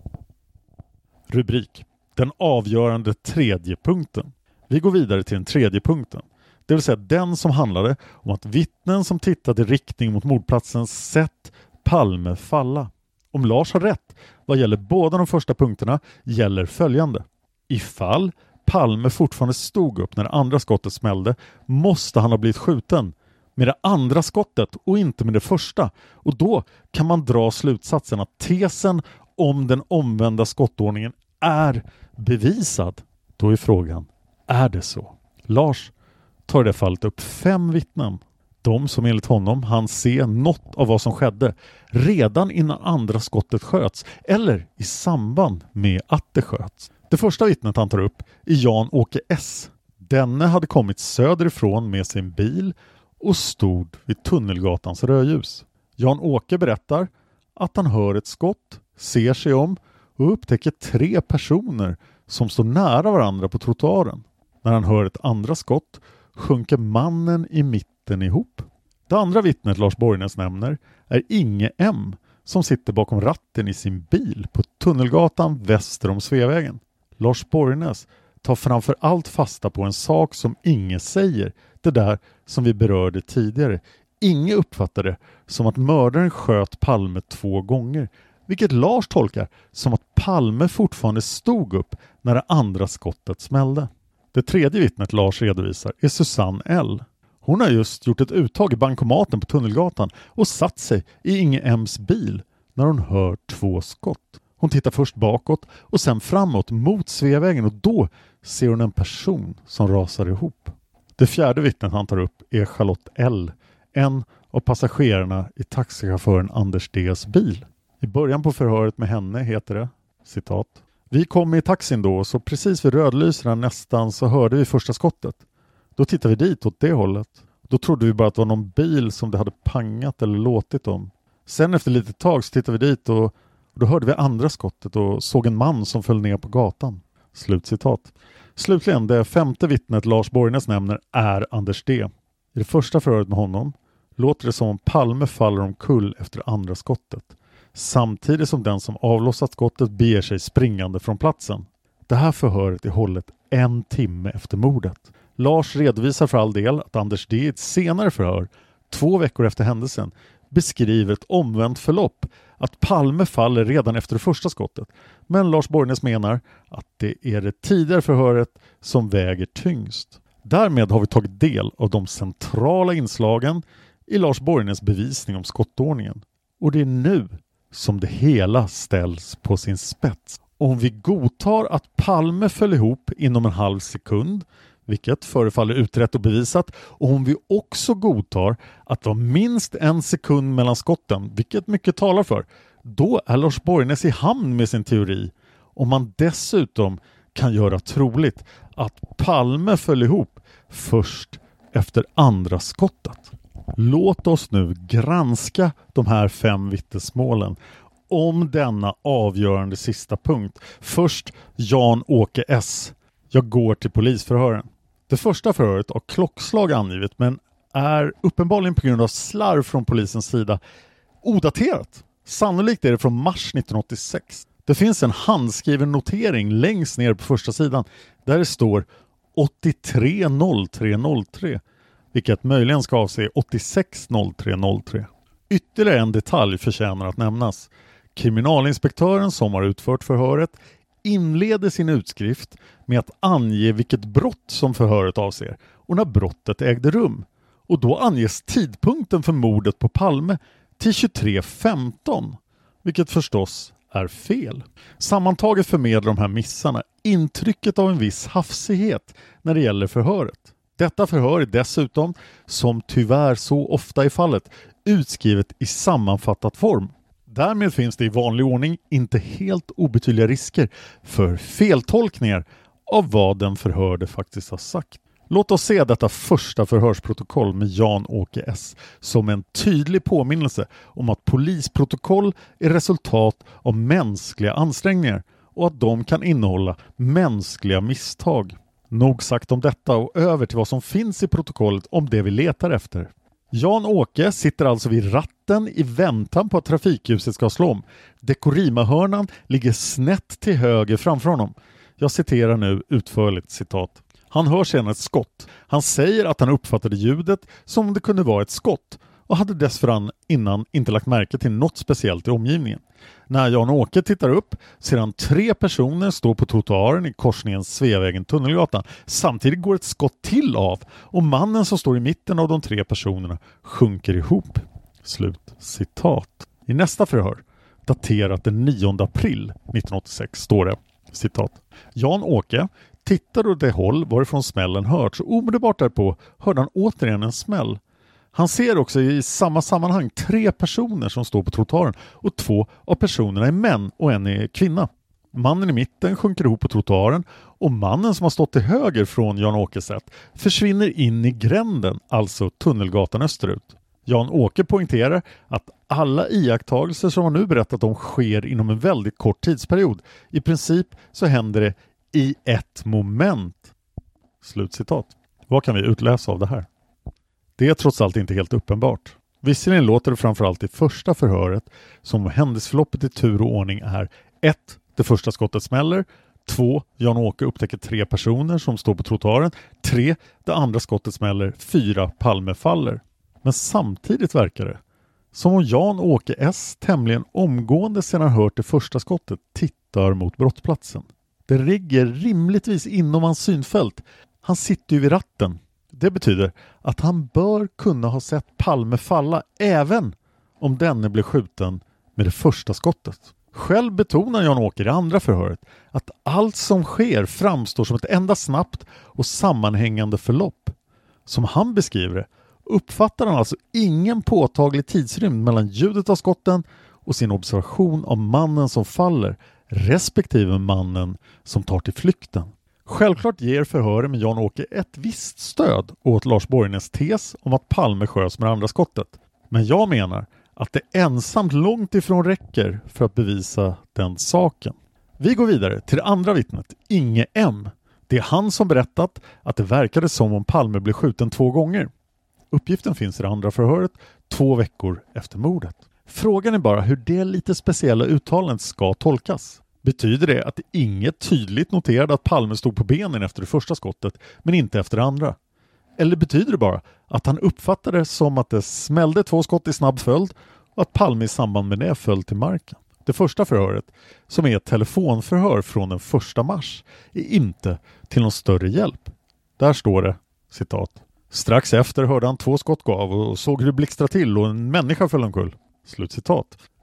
Rubrik: den avgörande tredje punkten. Vi går vidare till den tredje punkten. Det vill säga den som handlade om att vittnen som tittade i riktning mot mordplatsen sett Palme falla. Om Lars har rätt vad gäller båda de första punkterna gäller följande. Ifall Palme fortfarande stod upp när det andra skottet smällde måste han ha blivit skjuten med det andra skottet och inte med det första. Och då kan man dra slutsatsen att tesen om den omvända skottordningen är bevisad. Då är frågan, är det så? Lars tar i det fallet upp fem vittnen. De som enligt honom hann se något av vad som skedde redan innan andra skottet sköts eller i samband med att det sköts. Det första vittnet han tar upp är Jan-Åke S. Denne hade kommit söderifrån med sin bil och stod vid Tunnelgatans rödljus. Jan-Åke berättar att han hör ett skott, ser sig om och upptäcker tre personer som står nära varandra på trottoaren. När han hör ett andra skott sjunker mannen i mitten ihop. Det andra vittnet Lars Borgnäs nämner är Inge M som sitter bakom ratten i sin bil på Tunnelgatan väster om Sveavägen. Lars Borgnäs tar framför allt fasta på en sak som Inge säger, det där som vi berörde tidigare. Inge uppfattade som att mördaren sköt Palme två gånger, vilket Lars tolkar som att Palme fortfarande stod upp när det andra skottet smällde. Det tredje vittnet Lars redovisar är Susanne L. Hon har just gjort ett uttag i bankomaten på Tunnelgatan och satt sig i Inge M's bil när hon hör två skott. Hon tittar först bakåt och sen framåt mot Sveavägen och då ser hon en person som rasar ihop. Det fjärde vittnet han tar upp är Charlotte L, en av passagerarna i taxichauffören Anders D's bil. I början på förhöret med henne heter det, citat: vi kom i taxin då så precis vid rödlyserna nästan så hörde vi första skottet. Då tittade vi dit åt det hållet. Då trodde vi bara att det var någon bil som det hade pangat eller låtit om. Sen efter lite tag så tittade vi dit och då hörde vi andra skottet och såg en man som föll ner på gatan. Slutcitat. Slutligen, det femte vittnet Lars Borgnäs nämner är Anders D. I det första förhöret med honom låter det som om Palme faller omkull efter andra skottet. Samtidigt som den som avlossat skottet beger sig springande från platsen. Det här förhöret är hållet en timme efter mordet. Lars redovisar för all del att Anders D i ett senare förhör, två veckor efter händelsen, beskriver ett omvänt förlopp, att Palme faller redan efter det första skottet. Men Lars Borgnäs menar att det är det tidigare förhöret som väger tyngst. Därmed har vi tagit del av de centrala inslagen i Lars Borgnäs bevisning om skottordningen. Och det är nu som det hela ställs på sin spets. Om vi godtar att Palme föll ihop inom en halv sekund vilket förefaller utrett och bevisat, och om vi också godtar att det var minst en sekund mellan skotten, vilket mycket talar för, då är Lars Borgnäs i hamn med sin teori. Om man dessutom kan göra troligt att Palme föll ihop först efter andra skottet. Låt oss nu granska de här fem vittnesmålen om denna avgörande sista punkt. Först Jan-Åke S. Jag går till polisförhören. Det första förhöret har klockslag angivet, men är uppenbarligen på grund av slarv från polisens sida odaterat. Sannolikt är det från mars nittonhundraåttiosex. Det finns en handskriven notering längst ner på första sidan där det står åttiotre noll tre noll tre, vilket möjligen ska avse åttiosex noll tre noll tre. Ytterligare en detalj förtjänar att nämnas. Kriminalinspektören som har utfört förhöret inleder sin utskrift med att ange vilket brott som förhöret avser och när brottet ägde rum. Och då anges tidpunkten för mordet på Palme till tjugotre femton, vilket förstås är fel. Sammantaget förmedlar de här missarna intrycket av en viss hafsighet när det gäller förhöret. Detta förhör är dessutom, som tyvärr så ofta är fallet, utskrivet i sammanfattat form. Därmed finns det i vanlig ordning inte helt obetydliga risker för feltolkningar av vad den förhörde faktiskt har sagt. Låt oss se detta första förhörsprotokoll med Jan-Åke S. som en tydlig påminnelse om att polisprotokoll är resultat av mänskliga ansträngningar och att de kan innehålla mänskliga misstag. Nog sagt om detta och över till vad som finns i protokollet om det vi letar efter. Jan-Åke sitter alltså vid ratten i väntan på att trafikljuset ska slå om. Dekorima-hörnan ligger snett till höger framför honom. Jag citerar nu utförligt citat. Han hör sedan ett skott. Han säger att han uppfattade ljudet som om det kunde vara ett skott och hade dessföran innan inte lagt märke till något speciellt i omgivningen. När Jan-Åke tittar upp ser han tre personer stå på trottoaren i korsningen Sveavägen-Tunnelgatan. Samtidigt går ett skott till av och mannen som står i mitten av de tre personerna sjunker ihop. Slut citat. I nästa förhör, daterat den nionde april nittonhundraåttiosex, står det citat. Jan-Åke tittade åt det håll varifrån smällen hörts och omedelbart därpå hörde han återigen en smäll. Han ser också i samma sammanhang tre personer som står på trottoaren och två av personerna är män och en är kvinna. Mannen i mitten sjunker ihop på trottoaren och mannen som har stått till höger från Jan-Åkes sätt försvinner in i gränden, alltså Tunnelgatan österut. Jan-Åke poängterar att alla iakttagelser som han nu berättat om sker inom en väldigt kort tidsperiod. I princip så händer det i ett moment. Slutcitat. Vad kan vi utläsa av det här? Det är trots allt inte helt uppenbart. Visserligen låter det framförallt i första förhöret som händelseförloppet i tur och ordning är ett. Det första skottet smäller. två. Jan-Åke upptäcker tre personer som står på trottoaren. tre. Det andra skottet smäller. fyra. Palme faller. Men samtidigt verkar det som om Jan-Åke S. tämligen omgående sedan han hört det första skottet tittar mot brottsplatsen. Det ligger rimligtvis inom hans synfält. Han sitter ju vid ratten. Det betyder att han bör kunna ha sett Palme falla även om denne blev skjuten med det första skottet. Själv betonar Jan-Åke i det andra förhöret att allt som sker framstår som ett enda snabbt och sammanhängande förlopp. Som han beskriver det uppfattar han alltså ingen påtaglig tidsrymd mellan ljudet av skotten och sin observation av mannen som faller respektive mannen som tar till flykten. Självklart ger förhöret med Jan-Åke ett visst stöd åt Lars Borgnäs tes om att Palme sköts med andra skottet. Men jag menar att det ensamt långt ifrån räcker för att bevisa den saken. Vi går vidare till det andra vittnet, Inge M. Det är han som berättat att det verkade som om Palme blev skjuten två gånger. Uppgiften finns i det andra förhöret två veckor efter mordet. Frågan är bara hur det lite speciella uttalandet ska tolkas. Betyder det att inget tydligt noterade att Palme stod på benen efter det första skottet men inte efter det andra? Eller betyder det bara att han uppfattade det som att det smällde två skott i snabb följd och att Palme i samband med det föll till marken? Det första förhöret, som är ett telefonförhör från den första mars, är inte till någon större hjälp. Där står det, citat, strax efter hörde han två skott gå av och såg hur det blixtrade till och en människa föll omkull. Slutcitat.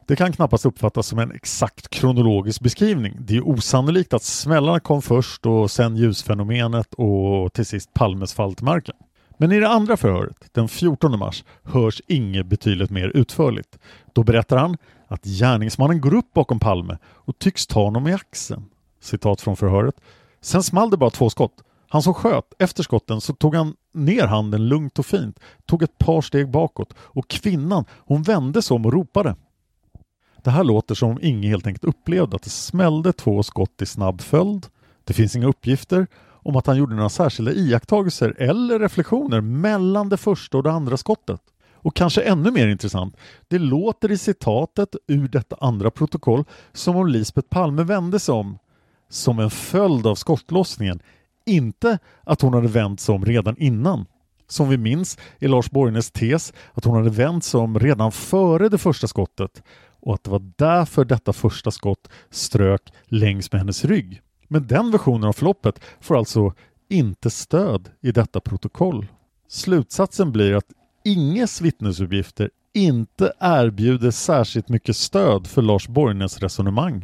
Det kan knappast uppfattas som en exakt kronologisk beskrivning. Det är osannolikt att smällarna kom först och sen ljusfenomenet och till sist Palmes fall till marken. Men i det andra förhöret, den fjortonde mars, hörs Inge betydligt mer utförligt. Då berättar han att gärningsmannen går upp bakom Palme och tycks ta honom i axeln. Citat från förhöret. Sen small det bara två skott. Han som sköt, efter skotten så tog han ner handen lugnt och fint, tog ett par steg bakåt och kvinnan, hon vände sig om och ropade. Det här låter som om Inge helt enkelt upplevde att det smällde två skott i snabb följd. Det finns inga uppgifter om att han gjorde några särskilda iakttagelser eller reflektioner mellan det första och det andra skottet. Och kanske ännu mer intressant, det låter i citatet ur detta andra protokoll som om Lisbeth Palme vände sig om som en följd av skottlossningen. Inte att hon hade vänt sig om redan innan. Som vi minns är Lars Borgnäs tes att hon hade vänt sig om redan före det första skottet och att det var därför detta första skott strök längs med hennes rygg. Men den versionen av förloppet får alltså inte stöd i detta protokoll. Slutsatsen blir att Inges vittnesuppgifter inte erbjuder särskilt mycket stöd för Lars Borgnäs resonemang.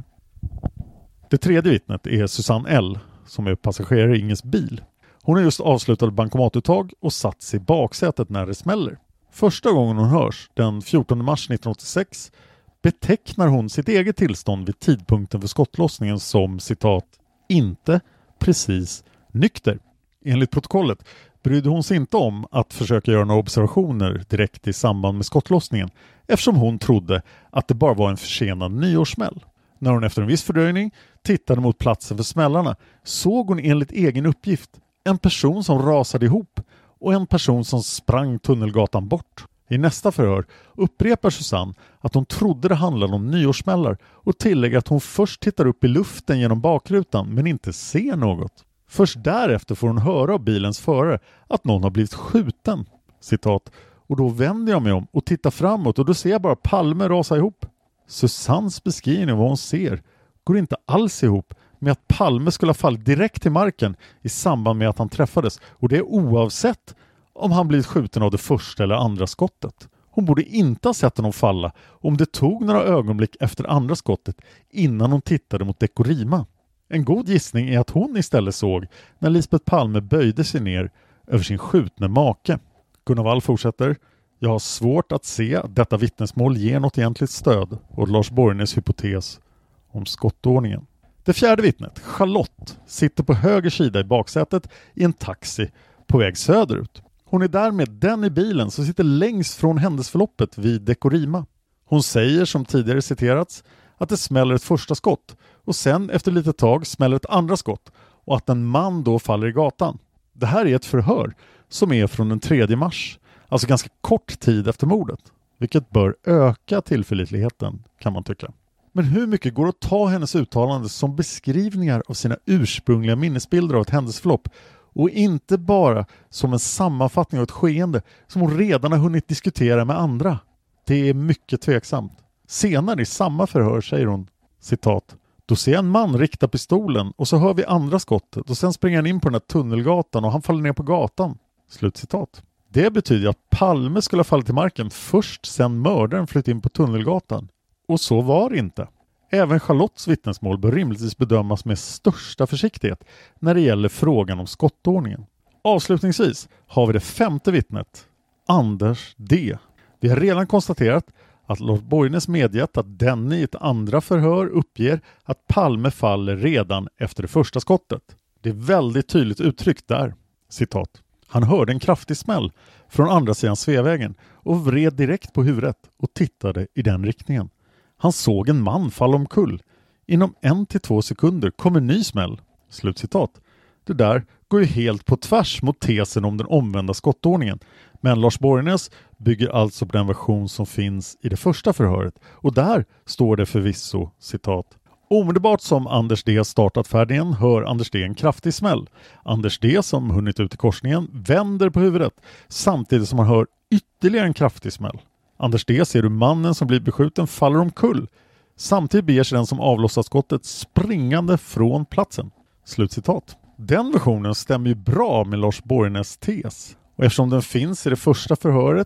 Det tredje vittnet är Susanne L, som är passagerare i Inges bil. Hon har just avslutat bankomatuttag och satt sig i baksätet när det smäller. Första gången hon hörs, den fjortonde mars nittonhundraåttiosex, betecknar hon sitt eget tillstånd vid tidpunkten för skottlossningen som, citat, inte precis nykter. Enligt protokollet brydde hon sig inte om att försöka göra några observationer direkt i samband med skottlossningen eftersom hon trodde att det bara var en försenad nyårssmäll. När hon efter en viss fördröjning tittade mot platsen för smällarna såg hon enligt egen uppgift en person som rasade ihop och en person som sprang Tunnelgatan bort. I nästa förhör upprepar Susanne att hon trodde det handlade om nyårssmällar och tillägger att hon först tittar upp i luften genom bakrutan men inte ser något. Först därefter får hon höra av bilens förare att någon har blivit skjuten. Citat. Och då vänder jag mig om och tittar framåt och då ser jag bara Palme rasa ihop. Susannes beskrivning av vad hon ser går inte alls ihop med att Palme skulle ha fallit direkt till marken i samband med att han träffades, och det är oavsett om han blivit skjuten av det första eller andra skottet. Hon borde inte ha sett honom falla om det tog några ögonblick efter andra skottet innan hon tittade mot Dekorima. En god gissning är att hon istället såg när Lisbeth Palme böjde sig ner över sin skjutne make. Gunnar Wall fortsätter. Jag har svårt att se att detta vittnesmål ger något egentligt stöd åt Lars Borgnäs hypotes om skottordningen. Det fjärde vittnet, Charlotte, sitter på höger sida i baksätet i en taxi på väg söderut. Hon är därmed den i bilen som sitter längst från händelseförloppet vid Dekorima. Hon säger, som tidigare citerats, att det smäller ett första skott och sen efter lite tag smäller ett andra skott och att en man då faller i gatan. Det här är ett förhör som är från den tredje mars, alltså ganska kort tid efter mordet, vilket bör öka tillförlitligheten kan man tycka. Men hur mycket går att ta hennes uttalande som beskrivningar av sina ursprungliga minnesbilder av ett händelseförlopp och inte bara som en sammanfattning av ett skeende som hon redan har hunnit diskutera med andra? Det är mycket tveksamt. Senare i samma förhör säger hon, citat, då ser en man rikta pistolen och så hör vi andra skottet och sen springer han in på den här tunnelgatan och han faller ner på gatan. Slutcitat. Det betyder att Palme skulle ha fallit till marken först sen mördaren flytt in på tunnelgatan. Och så var det inte. Även Charlottes vittnesmål bör rimligtvis bedömas med största försiktighet när det gäller frågan om skottordningen. Avslutningsvis har vi det femte vittnet, Anders D. Vi har redan konstaterat att Lars Borgnäs medgett att denne i ett andra förhör uppger att Palme faller redan efter det första skottet. Det är väldigt tydligt uttryckt där. Citat. Han hörde en kraftig smäll från andra sidan Sveavägen och vred direkt på huvudet och tittade i den riktningen. Han såg en man falla omkull. Inom en till två sekunder kom en ny smäll. Slutcitat. Det där går ju helt på tvärs mot tesen om den omvända skottordningen. Men Lars Borgnäs bygger alltså på den version som finns i det första förhöret. Och där står det förvisso, citat. Omedelbart som Anders D startat färdigen hör Anders D en kraftig smäll. Anders D som hunnit ut i korsningen vänder på huvudet samtidigt som han hör ytterligare en kraftig smäll. Anders D ser hur mannen som blir beskjuten faller omkull. Samtidigt beger sig den som avlossat skottet springande från platsen. Slutcitat. Den versionen stämmer ju bra med Lars Borgnäs tes. Och eftersom den finns i det första förhöret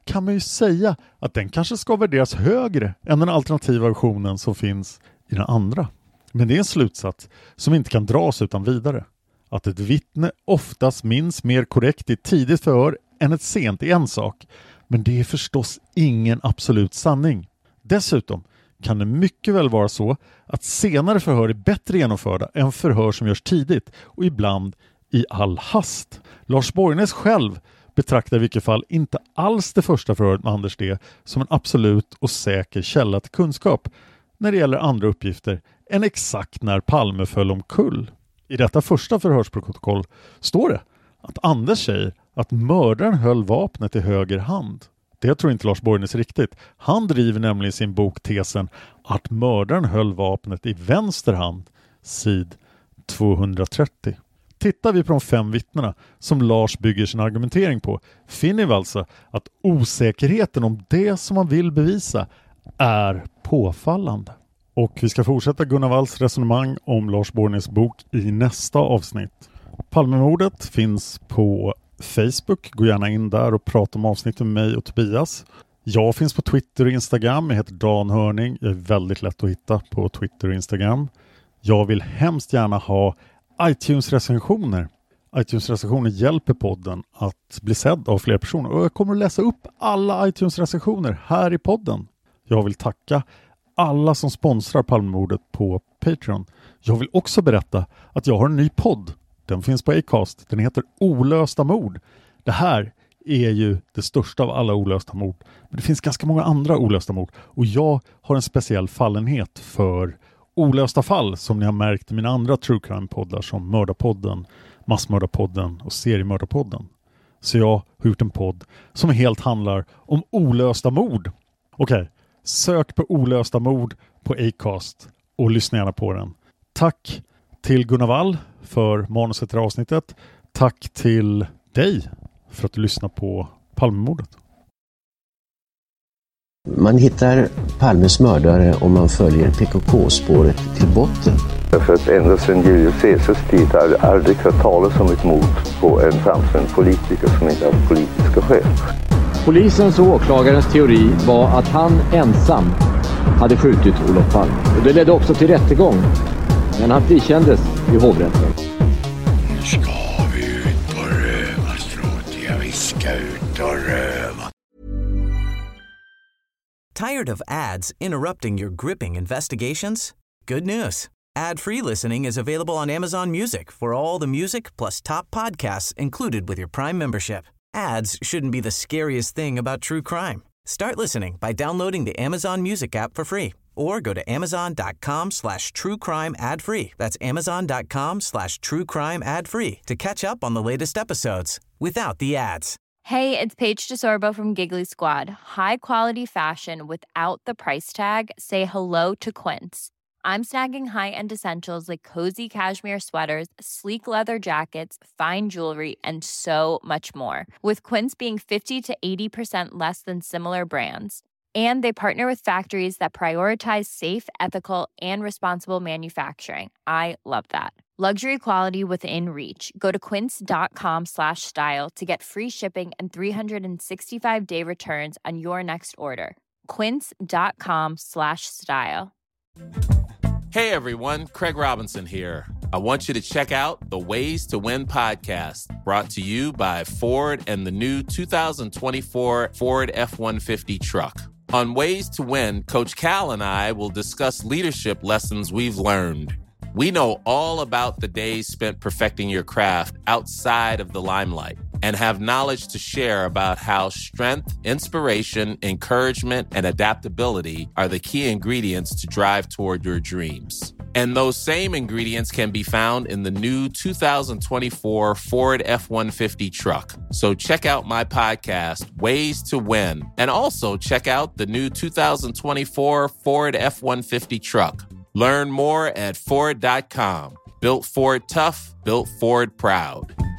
kan man ju säga att den kanske ska värderas högre än den alternativa versionen som finns i den andra. Men det är en slutsats som inte kan dras utan vidare. Att ett vittne oftast minns mer korrekt i ett tidigt förhör än ett sent i en sak. Men det är förstås ingen absolut sanning. Dessutom kan det mycket väl vara så att senare förhör är bättre genomförda än förhör som görs tidigt och ibland i all hast. Lars Borgnäs själv betraktar i vilket fall inte alls det första förhöret med Anders D som en absolut och säker källa till kunskap när det gäller andra uppgifter än exakt när Palme föll omkull. I detta första förhörsprotokoll står det att Anders säger att mördaren höll vapnet i höger hand. Det tror inte Lars Borgnäs riktigt. Han driver nämligen i sin bok tesen att mördaren höll vapnet i vänster hand, sid tvåhundratrettio. Tittar vi på de fem vittnena som Lars bygger sin argumentering på finner vi alltså att osäkerheten om det som man vill bevisa är påfallande. Och vi ska fortsätta Gunnar Walls resonemang om Lars Borgnäs bok i nästa avsnitt. Palmemordet finns på Facebook. Gå gärna in där och prata om avsnittet med mig och Tobias. Jag finns på Twitter och Instagram. Jag heter Dan Hörning. Jag är väldigt lätt att hitta på Twitter och Instagram. Jag vill hemskt gärna ha iTunes-recensioner. iTunes-recensioner hjälper podden att bli sedd av fler personer. Och jag kommer att läsa upp alla iTunes-recensioner här i podden. Jag vill tacka alla som sponsrar Palmemordet på Patreon. Jag vill också berätta att jag har en ny podd. Den finns på Acast. Den heter Olösta mord. Det här är ju det största av alla olösta mord. Men det finns ganska många andra olösta mord. Och jag har en speciell fallenhet för olösta fall som ni har märkt i mina andra True Crime-poddar som Mördarpodden, Massmördarpodden och Seriemördarpodden. Så jag har gjort en podd som helt handlar om olösta mord. Okej, okay. Sök på olösta mord på Acast och lyssna gärna på den. Tack till Gunnar Wall för manuset till avsnittet. Tack till dig för att du lyssnar på Palmemordet. Man hittar Palmes mördare om man följer P K K-spåret till botten. För att ända sedan Julius Caesars tid har det aldrig hört talas om ett mord på en framstående politiker som inte har politiska skäl. Polisens och åklagarens teori var att han ensam hade skjutit Olof Palme. Och det ledde också till rättegång. Men han frikändes i hovrätten. Nu ska vi ut och röva, stråtiga. Vi ska ut och röva. Tired of ads interrupting your gripping investigations? Good news. Ad-free listening is available on Amazon Music for all the music plus top podcasts included with your Prime membership. Ads shouldn't be the scariest thing about true crime. Start listening by downloading the Amazon Music app for free or go to amazon.com slash true crime ad free. That's amazon.com slash true crime ad free to catch up on the latest episodes without the ads. Hey, it's Paige DeSorbo from Giggly Squad. High quality fashion without the price tag. Say hello to Quince. I'm snagging high-end essentials like cozy cashmere sweaters, sleek leather jackets, fine jewelry, and so much more. With Quince being fifty to eighty percent less than similar brands. And they partner with factories that prioritize safe, ethical, and responsible manufacturing. I love that. Luxury quality within reach. Go to quince.com slash style to get free shipping and three sixty-five day returns on your next order. Quince.com slash style. Hey everyone, Craig Robinson here. I want you to check out the Ways to Win podcast, brought to you by Ford and the new two thousand twenty-four Ford F one fifty truck. On Ways to Win, Coach Cal and I will discuss leadership lessons we've learned. We know all about the days spent perfecting your craft outside of the limelight and have knowledge to share about how strength, inspiration, encouragement, and adaptability are the key ingredients to drive toward your dreams. And those same ingredients can be found in the new two thousand twenty-four Ford F one fifty truck. So check out my podcast, Ways to Win, and also check out the new two thousand twenty-four Ford F one fifty truck. Learn more at Ford dot com. Built Ford tough, built Ford proud.